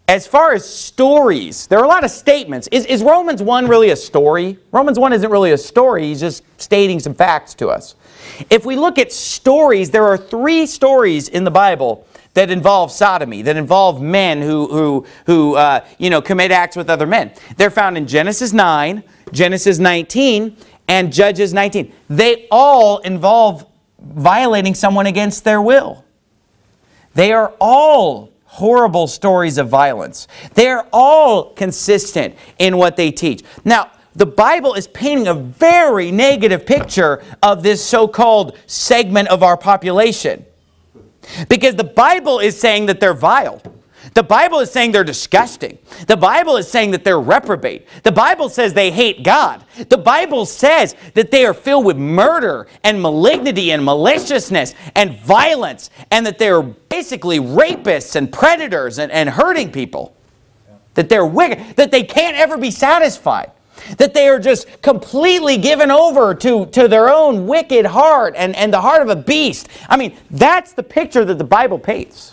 as far as stories, there are a lot of statements. Is, is Romans one really a story? Romans one isn't really a story. He's just stating some facts to us. If we look at stories, there are three stories in the Bible that involve sodomy, that involve men who, who, who uh, you know, commit acts with other men. They're found in Genesis nine, Genesis nineteen, and Judges nineteen. They all involve violating someone against their will. They are all horrible stories of violence. They're all consistent in what they teach. Now, the Bible is painting a very negative picture of this so-called segment of our population. Because the Bible is saying that they're vile. The Bible is saying they're disgusting. The Bible is saying that they're reprobate. The Bible says they hate God. The Bible says that they are filled with murder and malignity and maliciousness and violence, and that they're basically rapists and predators and, and hurting people. That they're wicked, that they can't ever be satisfied. That they are just completely given over to, to their own wicked heart and, and the heart of a beast. I mean, that's the picture that the Bible paints.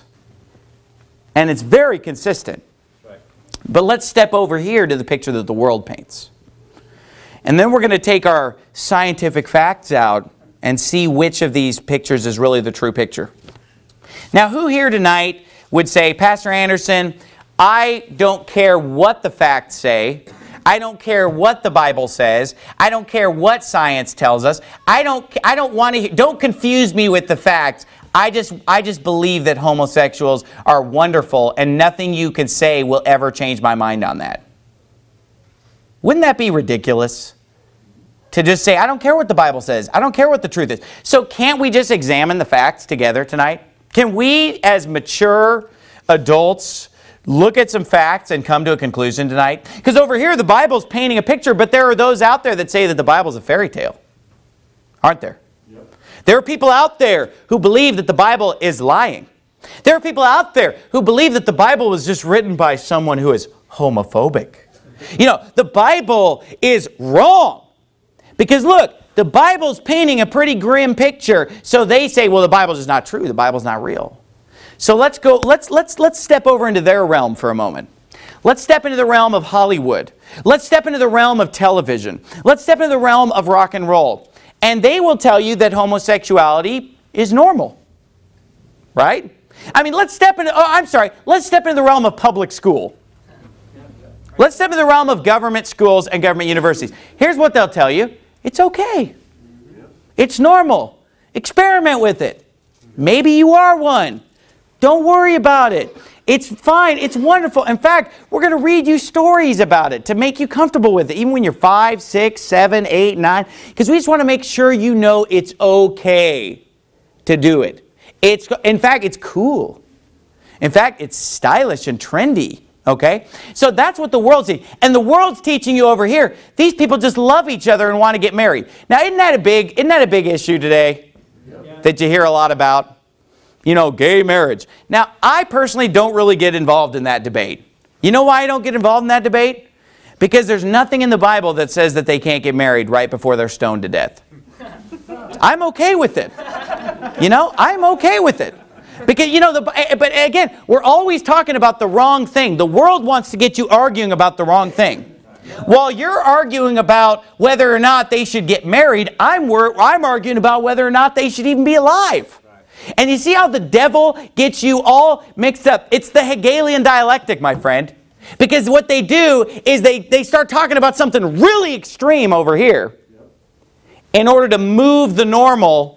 And it's very consistent. Right. But let's step over here to the picture that the world paints. And then we're going to take our scientific facts out and see which of these pictures is really the true picture. Now, who here tonight would say, Pastor Anderson, I don't care what the facts say. I don't care what the Bible says. I don't care what science tells us. I don't, I don't want to, don't confuse me with the facts. I just, I just believe that homosexuals are wonderful and nothing you can say will ever change my mind on that. Wouldn't that be ridiculous? To just say, I don't care what the Bible says. I don't care what the truth is. So can't we just examine the facts together tonight? Can we, as mature adults, look at some facts and come to a conclusion tonight? Because over here the Bible's painting a picture, but there are those out there that say that the Bible's a fairy tale. Aren't there? Yep. There are people out there who believe that the Bible is lying. There are people out there who believe that the Bible was just written by someone who is homophobic. You know, the Bible is wrong. Because look, the Bible's painting a pretty grim picture. So they say, well, the Bible's just not true. The Bible's not real. So let's go, let's, let's, let's step over into their realm for a moment. Let's step into the realm of Hollywood. Let's step into the realm of television. Let's step into the realm of rock and roll. And they will tell you that homosexuality is normal. Right? I mean, let's step into, oh, I'm sorry, let's step into the realm of public school. Let's step into the realm of government schools and government universities. Here's what they'll tell you. It's okay. It's normal. Experiment with it. Maybe you are one. Don't worry about it. It's fine. It's wonderful. In fact, we're going to read you stories about it to make you comfortable with it, even when you're five, six, seven, eight, nine, because we just want to make sure you know it's okay to do it. It's, in fact, it's cool. In fact, it's stylish and trendy. Okay? So that's what the world's teaching. And the world's teaching you over here, these people just love each other and want to get married. Now, isn't that a big, isn't that a big issue today? Yeah. That you hear a lot about? You know, gay marriage. Now, I personally don't really get involved in that debate. You know why I don't get involved in that debate? Because there's nothing in the Bible that says that they can't get married right before they're stoned to death. I'm okay with it. You know, I'm okay with it. Because, you know, the, but again, we're always talking about the wrong thing. The world wants to get you arguing about the wrong thing. While you're arguing about whether or not they should get married, I'm, I'm arguing about whether or not they should even be alive. And you see how the devil gets you all mixed up? It's the Hegelian dialectic, my friend. Because what they do is they, they start talking about something really extreme over here in order to move the normal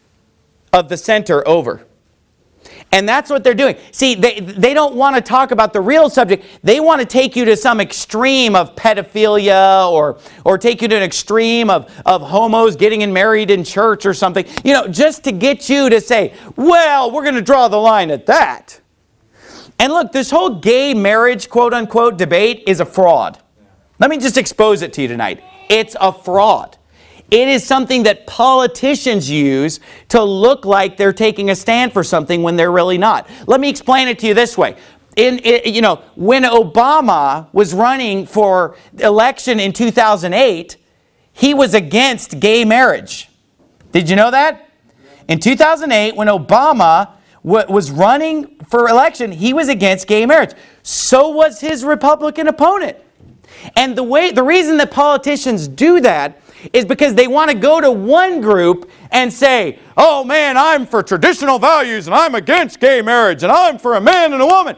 of the center over. And that's what they're doing. See, they, they don't want to talk about the real subject. They want to take you to some extreme of pedophilia or, or take you to an extreme of, of homos getting in married in church or something. You know, just to get you to say, well, we're going to draw the line at that. And look, this whole gay marriage, quote unquote, debate is a fraud. Let me just expose it to you tonight. It's a fraud. It is something that politicians use to look like they're taking a stand for something when they're really not. Let me explain it to you this way. In, in, you know, when Obama was running for election in two thousand eight, he was against gay marriage. Did you know that? In two thousand eight, when Obama wa- was running for election, he was against gay marriage. So was his Republican opponent. And the way, the reason that politicians do that is because they want to go to one group and say, oh man, I'm for traditional values and I'm against gay marriage and I'm for a man and a woman.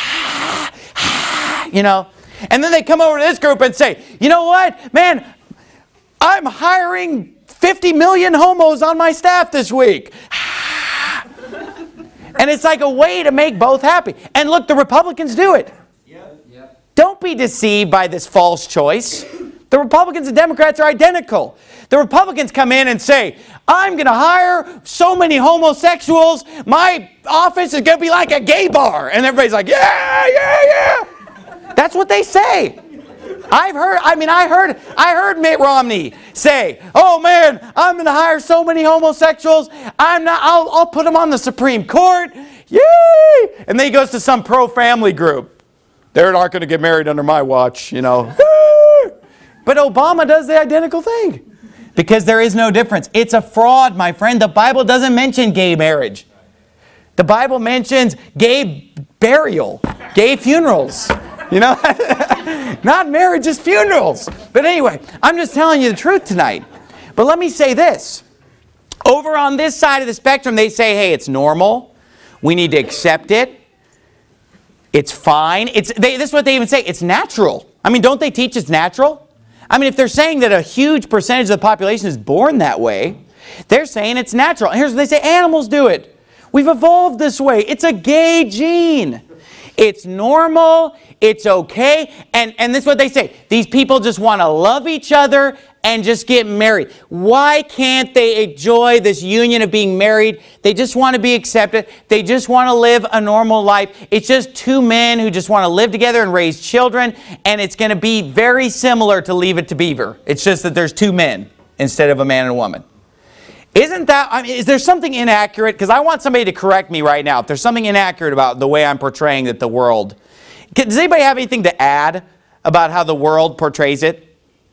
You know, and then they come over to this group and say, you know what, man, I'm hiring fifty million homos on my staff this week. And it's like a way to make both happy. And look, the Republicans do it. Yep. Yep. Don't be deceived by this false choice. The Republicans and Democrats are identical. The Republicans come in and say, I'm going to hire so many homosexuals, my office is going to be like a gay bar. And everybody's like, yeah, yeah, yeah. That's what they say. I've heard, I mean, I heard, I heard Mitt Romney say, oh man, I'm going to hire so many homosexuals, I'm not, I'll, I'll put them on the Supreme Court. Yay! And then he goes to some pro-family group. They're not going to get married under my watch, you know. But Obama does the identical thing. Because there is no difference. It's a fraud, my friend. The Bible doesn't mention gay marriage. The Bible mentions gay burial, gay funerals. You know, not marriage, just funerals. But anyway, I'm just telling you the truth tonight. But let me say this. Over on this side of the spectrum, they say, hey, it's normal. We need to accept it. It's fine. It's, they, this is what they even say. It's natural. I mean, don't they teach it's natural? I mean, if they're saying that a huge percentage of the population is born that way, they're saying it's natural. And here's what they say. Animals do it. We've evolved this way. It's a gay gene. It's normal. It's okay. And, and this is what they say. These people just want to love each other and just get married. Why can't they enjoy this union of being married? They just want to be accepted. They just want to live a normal life. It's just two men who just want to live together and raise children. And it's going to be very similar to Leave It to Beaver. It's just that there's two men instead of a man and a woman. Isn't that, I mean, is there something inaccurate? Because I want somebody to correct me right now. If there's something inaccurate about the way I'm portraying that the world. Does anybody have anything to add about how the world portrays it?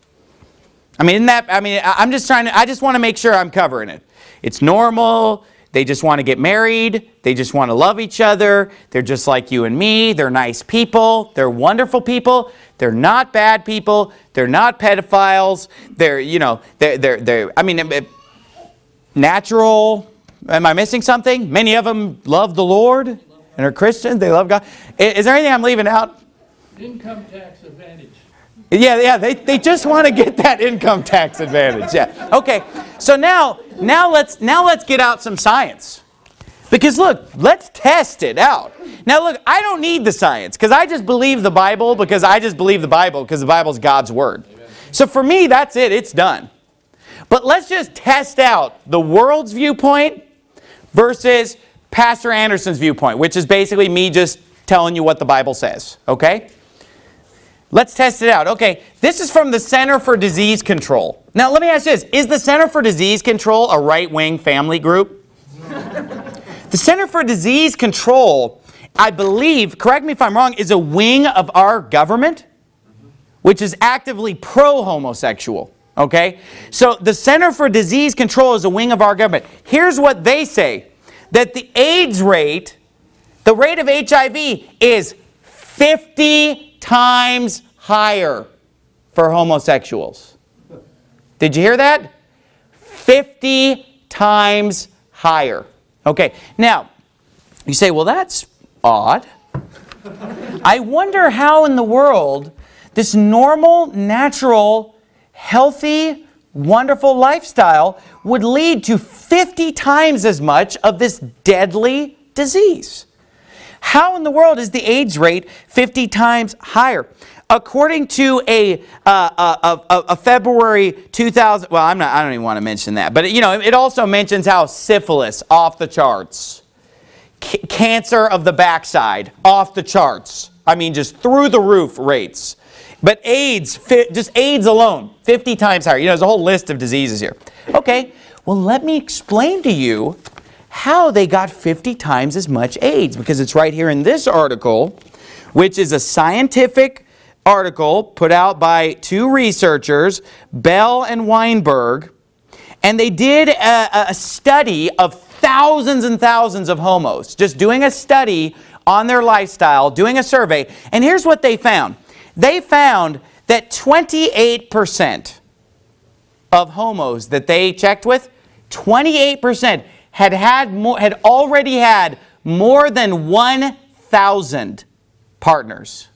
I mean, isn't that, I mean, I'm just trying to, I just want to make sure I'm covering it. It's normal. They just want to get married. They just want to love each other. They're just like you and me. They're nice people. They're wonderful people. They're not bad people. They're not pedophiles. They're, you know, they're, they're, they're I mean, it, natural. Am I missing something? Many of them love the Lord and are Christians. They love God. Is there anything I'm leaving out? Income tax advantage. Yeah, yeah. They, they just want to get that income tax advantage. Yeah. Okay. So now now let's now let's get out some science. Because look, let's test it out. Now look, I don't need the science because I just believe the Bible because I just believe the Bible because the Bible's God's word. Amen. So for me, that's it. It's done. But let's just test out the world's viewpoint versus Pastor Anderson's viewpoint, which is basically me just telling you what the Bible says, okay? Let's test it out. Okay, this is from the Center for Disease Control. Now, let me ask you this. Is the Center for Disease Control a right-wing family group? The Center for Disease Control, I believe, correct me if I'm wrong, is a wing of our government, which is actively pro-homosexual. Okay? So the Center for Disease Control is a wing of our government. Here's what they say. That the AIDS rate, the rate of H I V is fifty times higher for homosexuals. Did you hear that? fifty times higher. Okay. Now, you say, well, that's odd. I wonder how in the world this normal, natural, healthy, wonderful lifestyle would lead to fifty times as much of this deadly disease. How in the world is the AIDS rate fifty times higher? According to a, uh, a, a, a February two thousand, well, I'm not, I don't even want to mention that, but it, you know, it also mentions how syphilis off the charts, C- cancer of the backside off the charts. I mean, just through the roof rates. But AIDS, just AIDS alone, fifty times higher. You know, there's a whole list of diseases here. Okay, well, let me explain to you how they got fifty times as much AIDS, because it's right here in this article, which is a scientific article put out by two researchers, Bell and Weinberg, and they did a, a study of thousands and thousands of homos, just doing a study on their lifestyle, doing a survey, and here's what they found. They found that twenty-eight percent of homos that they checked with, twenty-eight percent had had more, had already had more than one thousand partners.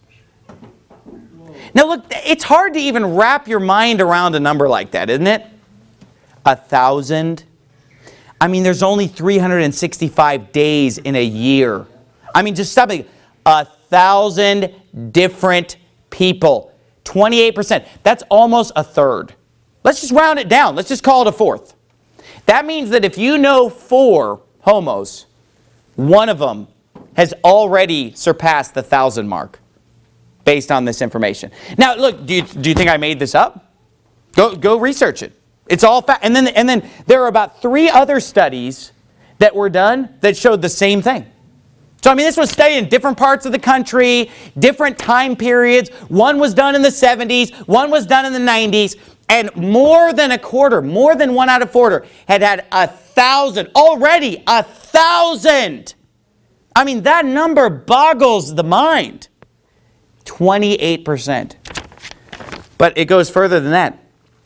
Now look, it's hard to even wrap your mind around a number like that, isn't it? A thousand. I mean, there's only three hundred sixty-five days in a year. I mean, just stop it. A thousand different people. twenty-eight percent. That's almost a third. Let's just round it down. Let's just call it a fourth. That means that if you know four homos, one of them has already surpassed the thousand mark based on this information. Now, look, do you, do you think I made this up? Go, go research it. It's all fact. And then, and then there are about three other studies that were done that showed the same thing. So, I mean, this was studied in different parts of the country, different time periods. One was done in the seventies, one was done in the nineties, and more than a quarter, more than one out of four had had a thousand, already a thousand. I mean, that number boggles the mind. twenty-eight percent. But it goes further than that.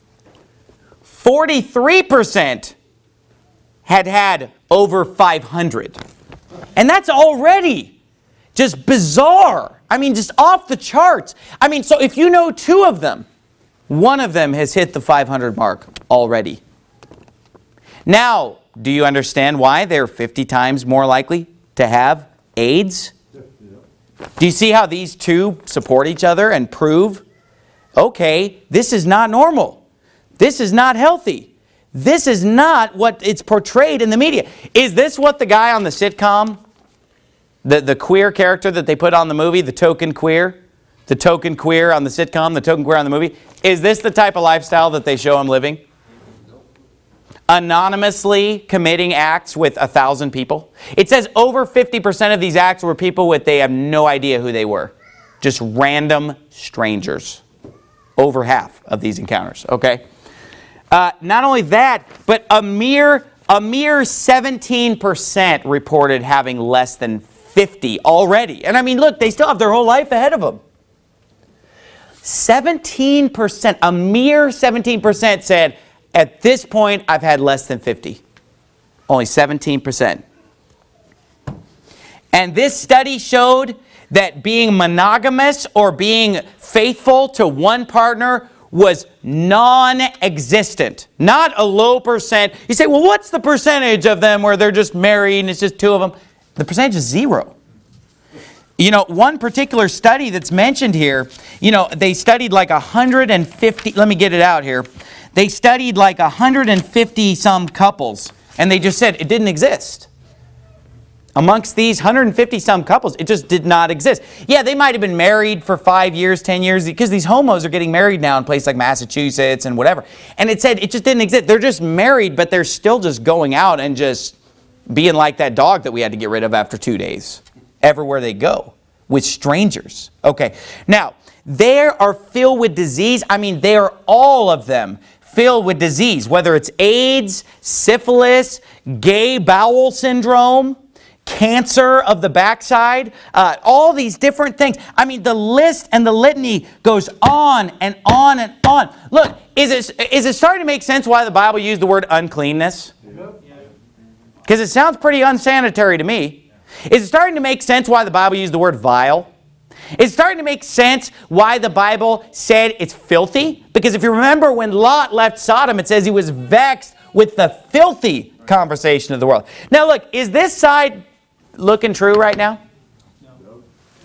forty-three percent had had over five hundred. And that's already just bizarre. I mean, just off the charts. I mean, so if you know two of them, one of them has hit the five hundred mark already. Now, do you understand why they're fifty times more likely to have AIDS? Do you see how these two support each other and prove, okay, this is not normal. This is not healthy. This is not what it's portrayed in the media. Is this what the guy on the sitcom, the, the queer character that they put on the movie, the token queer, the token queer on the sitcom, the token queer on the movie, is this the type of lifestyle that they show him living? Anonymously committing acts with a thousand people. It says over fifty percent of these acts were people with, they have no idea who they were. Just random strangers. Over half of these encounters, okay? Uh, not only that, but a mere, a mere seventeen percent reported having less than fifty already. And I mean, look, they still have their whole life ahead of them. seventeen percent, a mere seventeen percent said, at this point, I've had less than fifty. Only seventeen percent. And this study showed that being monogamous or being faithful to one partner was non-existent. Not a low percent. You say, well, what's the percentage of them where they're just married and it's just two of them? The percentage is zero. You know, one particular study that's mentioned here, you know, they studied like one hundred fifty, let me get it out here. They studied like one hundred fifty some couples, and they just said it didn't exist. Amongst these one hundred fifty some couples, it just did not exist. Yeah, they might have been married for five years, ten years, because these homos are getting married now in places like Massachusetts and whatever. And it said it just didn't exist. They're just married, but they're still just going out and just being like that dog that we had to get rid of after two days. Everywhere they go, with strangers. Okay, now, they are filled with disease. I mean, they are all of them filled with disease, whether it's AIDS, syphilis, gay bowel syndrome, cancer of the backside, uh, all these different things. I mean, the list and the litany goes on and on and on. Look, is it, is it starting to make sense why the Bible used the word uncleanness? Because it sounds pretty unsanitary to me. Is it starting to make sense why the Bible used the word vile? It's starting to make sense why the Bible said it's filthy. Because if you remember when Lot left Sodom, it says he was vexed with the filthy conversation of the world. Now look, is this side looking true right now? No.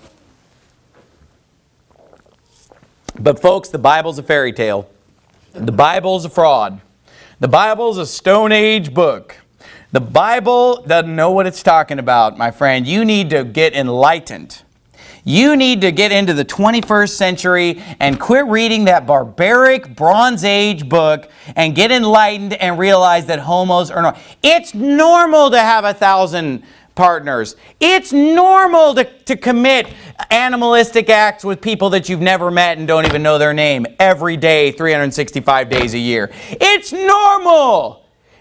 But folks, the Bible's a fairy tale. The Bible's a fraud. The Bible's a Stone Age book. The Bible doesn't know what it's talking about, my friend. You need to get enlightened. You need to get into the twenty-first century and quit reading that barbaric Bronze Age book and get enlightened and realize that homos are normal. It's normal to have a thousand partners. It's normal to, to commit animalistic acts with people that you've never met and don't even know their name every day, three hundred sixty-five days a year. It's normal.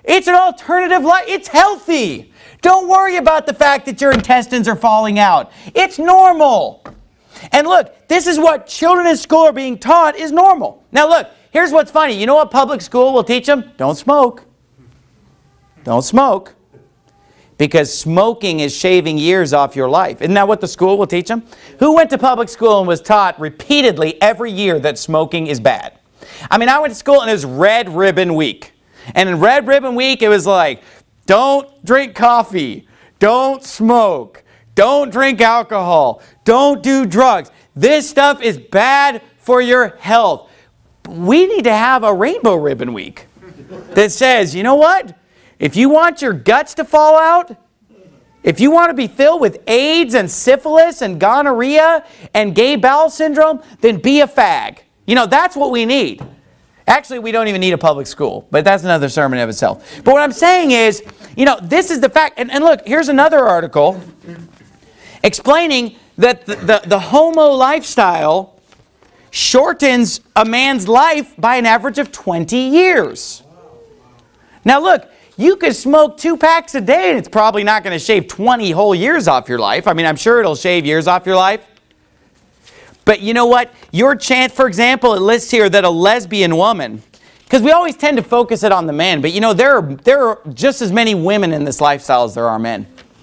It's an alternative life. It's healthy. Don't worry about the fact that your intestines are falling out. It's normal. And look, this is what children in school are being taught is normal. Now look, here's what's funny. You know what public school will teach them? Don't smoke. Don't smoke. Because smoking is shaving years off your life. Isn't that what the school will teach them? Who went to public school and was taught repeatedly every year that smoking is bad? I mean, I went to school and it was Red Ribbon Week. And in Red Ribbon Week, it was like, don't drink coffee, don't smoke, don't drink alcohol, don't do drugs. This stuff is bad for your health. We need to have a Rainbow Ribbon Week that says, you know what? If you want your guts to fall out, if you want to be filled with AIDS and syphilis and gonorrhea and gay bowel syndrome, then be a fag. You know, that's what we need. Actually, we don't even need a public school, but that's another sermon of itself. But what I'm saying is, you know, this is the fact. And, and look, here's another article explaining that the, the, the homo lifestyle shortens a man's life by an average of twenty years. Now look, you could smoke two packs a day and it's probably not going to shave twenty whole years off your life. I mean, I'm sure it'll shave years off your life. But you know what? Your chance, for example, it lists here that a lesbian woman, because we always tend to focus it on the men, but you know, there are, there are just as many women in this lifestyle as there are men.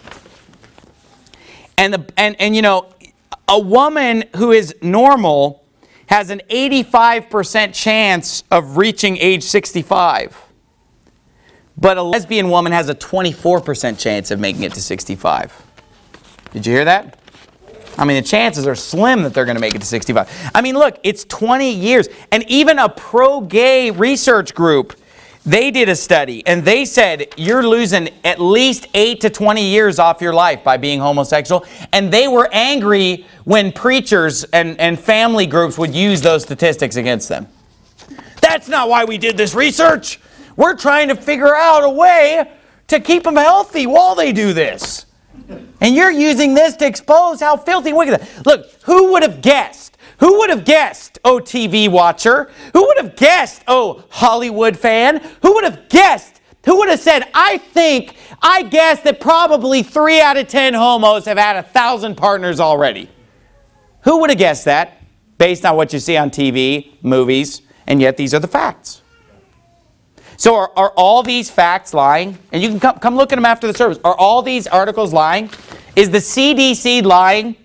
And, the, and, and you know, a woman who is normal has an eighty-five percent chance of reaching age sixty-five. But a lesbian woman has a twenty-four percent chance of making it to sixty-five. Did you hear that? I mean, the chances are slim that they're going to make it to sixty-five. I mean, look, it's twenty years. And even a pro-gay research group, they did a study. And they said you're losing at least eight to twenty years off your life by being homosexual. And they were angry when preachers and, and family groups would use those statistics against them. That's not why we did this research. We're trying to figure out a way to keep them healthy while they do this. And you're using this to expose how filthy and wicked. Look, who would have guessed? Who would have guessed, oh T V watcher? Who would have guessed, oh Hollywood fan? Who would have guessed? Who would have said, I think, I guess that probably three out of ten homos have had a thousand partners already. Who would have guessed that based on what you see on T V, movies, and yet these are the facts. So are, are all these facts lying? And you can come, come look at them after the service. Are all these articles lying? Is the C D C lying?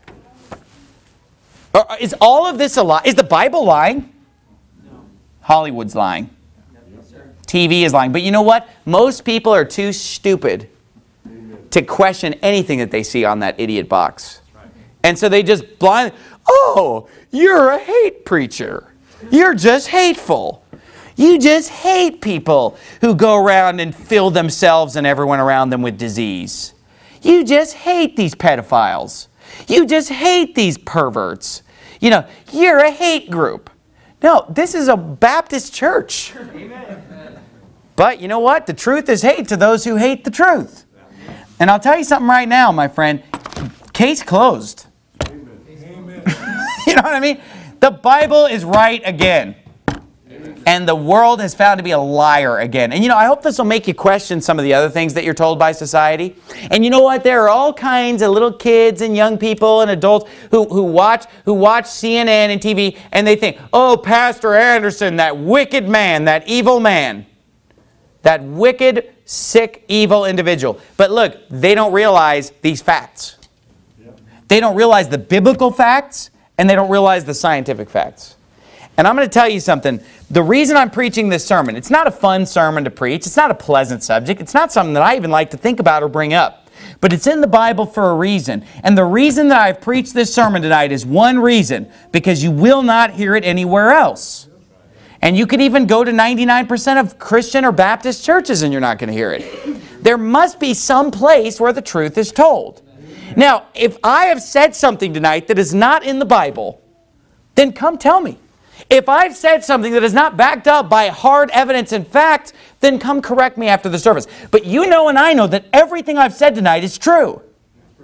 Or is all of this a lie? Is the Bible lying? No. Hollywood's lying. No, sir. T V is lying. But you know what? Most people are too stupid to question anything that they see on that idiot box. Right. And so they just blind, oh, you're a hate preacher. You're just hateful. You just hate people who go around and fill themselves and everyone around them with disease. You just hate these pedophiles. You just hate these perverts. You know, you're a hate group. No, this is a Baptist church. Amen. But you know what? The truth is hate to those who hate the truth. And I'll tell you something right now, my friend. Case closed. Amen. You know what I mean? The Bible is right again. And the world has found to be a liar again. And you know, I hope this will make you question some of the other things that you're told by society. And you know what? There are all kinds of little kids and young people and adults who, who watch who watch C N N and T V and they think, oh, Pastor Anderson, that wicked man, that evil man. That wicked, sick, evil individual. But look, they don't realize these facts. Yep. They don't realize the biblical facts and they don't realize the scientific facts. And I'm going to tell you something. The reason I'm preaching this sermon, it's not a fun sermon to preach. It's not a pleasant subject. It's not something that I even like to think about or bring up. But it's in the Bible for a reason. And the reason that I've preached this sermon tonight is one reason. Because you will not hear it anywhere else. And you could even go to ninety-nine percent of Christian or Baptist churches and you're not going to hear it. There must be some place where the truth is told. Now, if I have said something tonight that is not in the Bible, then come tell me. If I've said something that is not backed up by hard evidence and facts, then come correct me after the service. But you know and I know that everything I've said tonight is true.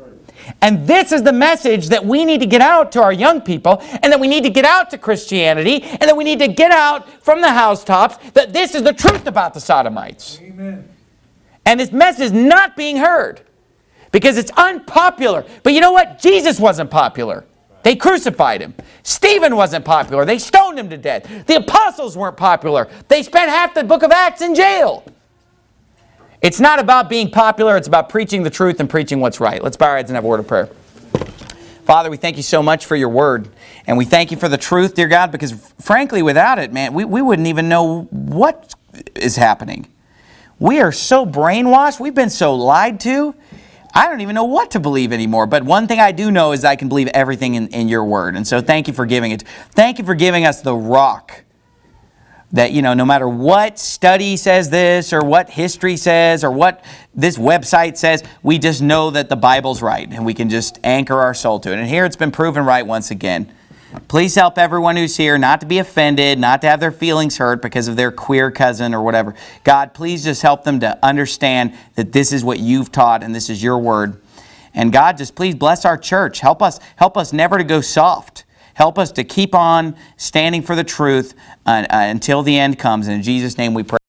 And this is the message that we need to get out to our young people, and that we need to get out to Christianity, and that we need to get out from the housetops, that this is the truth about the Sodomites. Amen. And this message is not being heard because it's unpopular. But you know what? Jesus wasn't popular. They crucified him. Stephen wasn't popular. They stoned him to death. The apostles weren't popular. They spent half the book of Acts in jail. It's not about being popular. It's about preaching the truth and preaching what's right. Let's bow our heads and have a word of prayer. Father, we thank you so much for your word. And we thank you for the truth, dear God, because frankly, without it, man, we, we wouldn't even know what is happening. We are so brainwashed. We've been so lied to. I don't even know what to believe anymore. But one thing I do know is I can believe everything in, in your word. And so thank you for giving it. Thank you for giving us the rock. That, you know, no matter what study says this, or what history says, or what this website says, we just know that the Bible's right. And we can just anchor our soul to it. And here it's been proven right once again. Please help everyone who's here not to be offended, not to have their feelings hurt because of their queer cousin or whatever. God, please just help them to understand that this is what you've taught and this is your word. And God, just please bless our church. Help us, help us never to go soft. Help us to keep on standing for the truth uh, uh, until the end comes. And in Jesus' name we pray.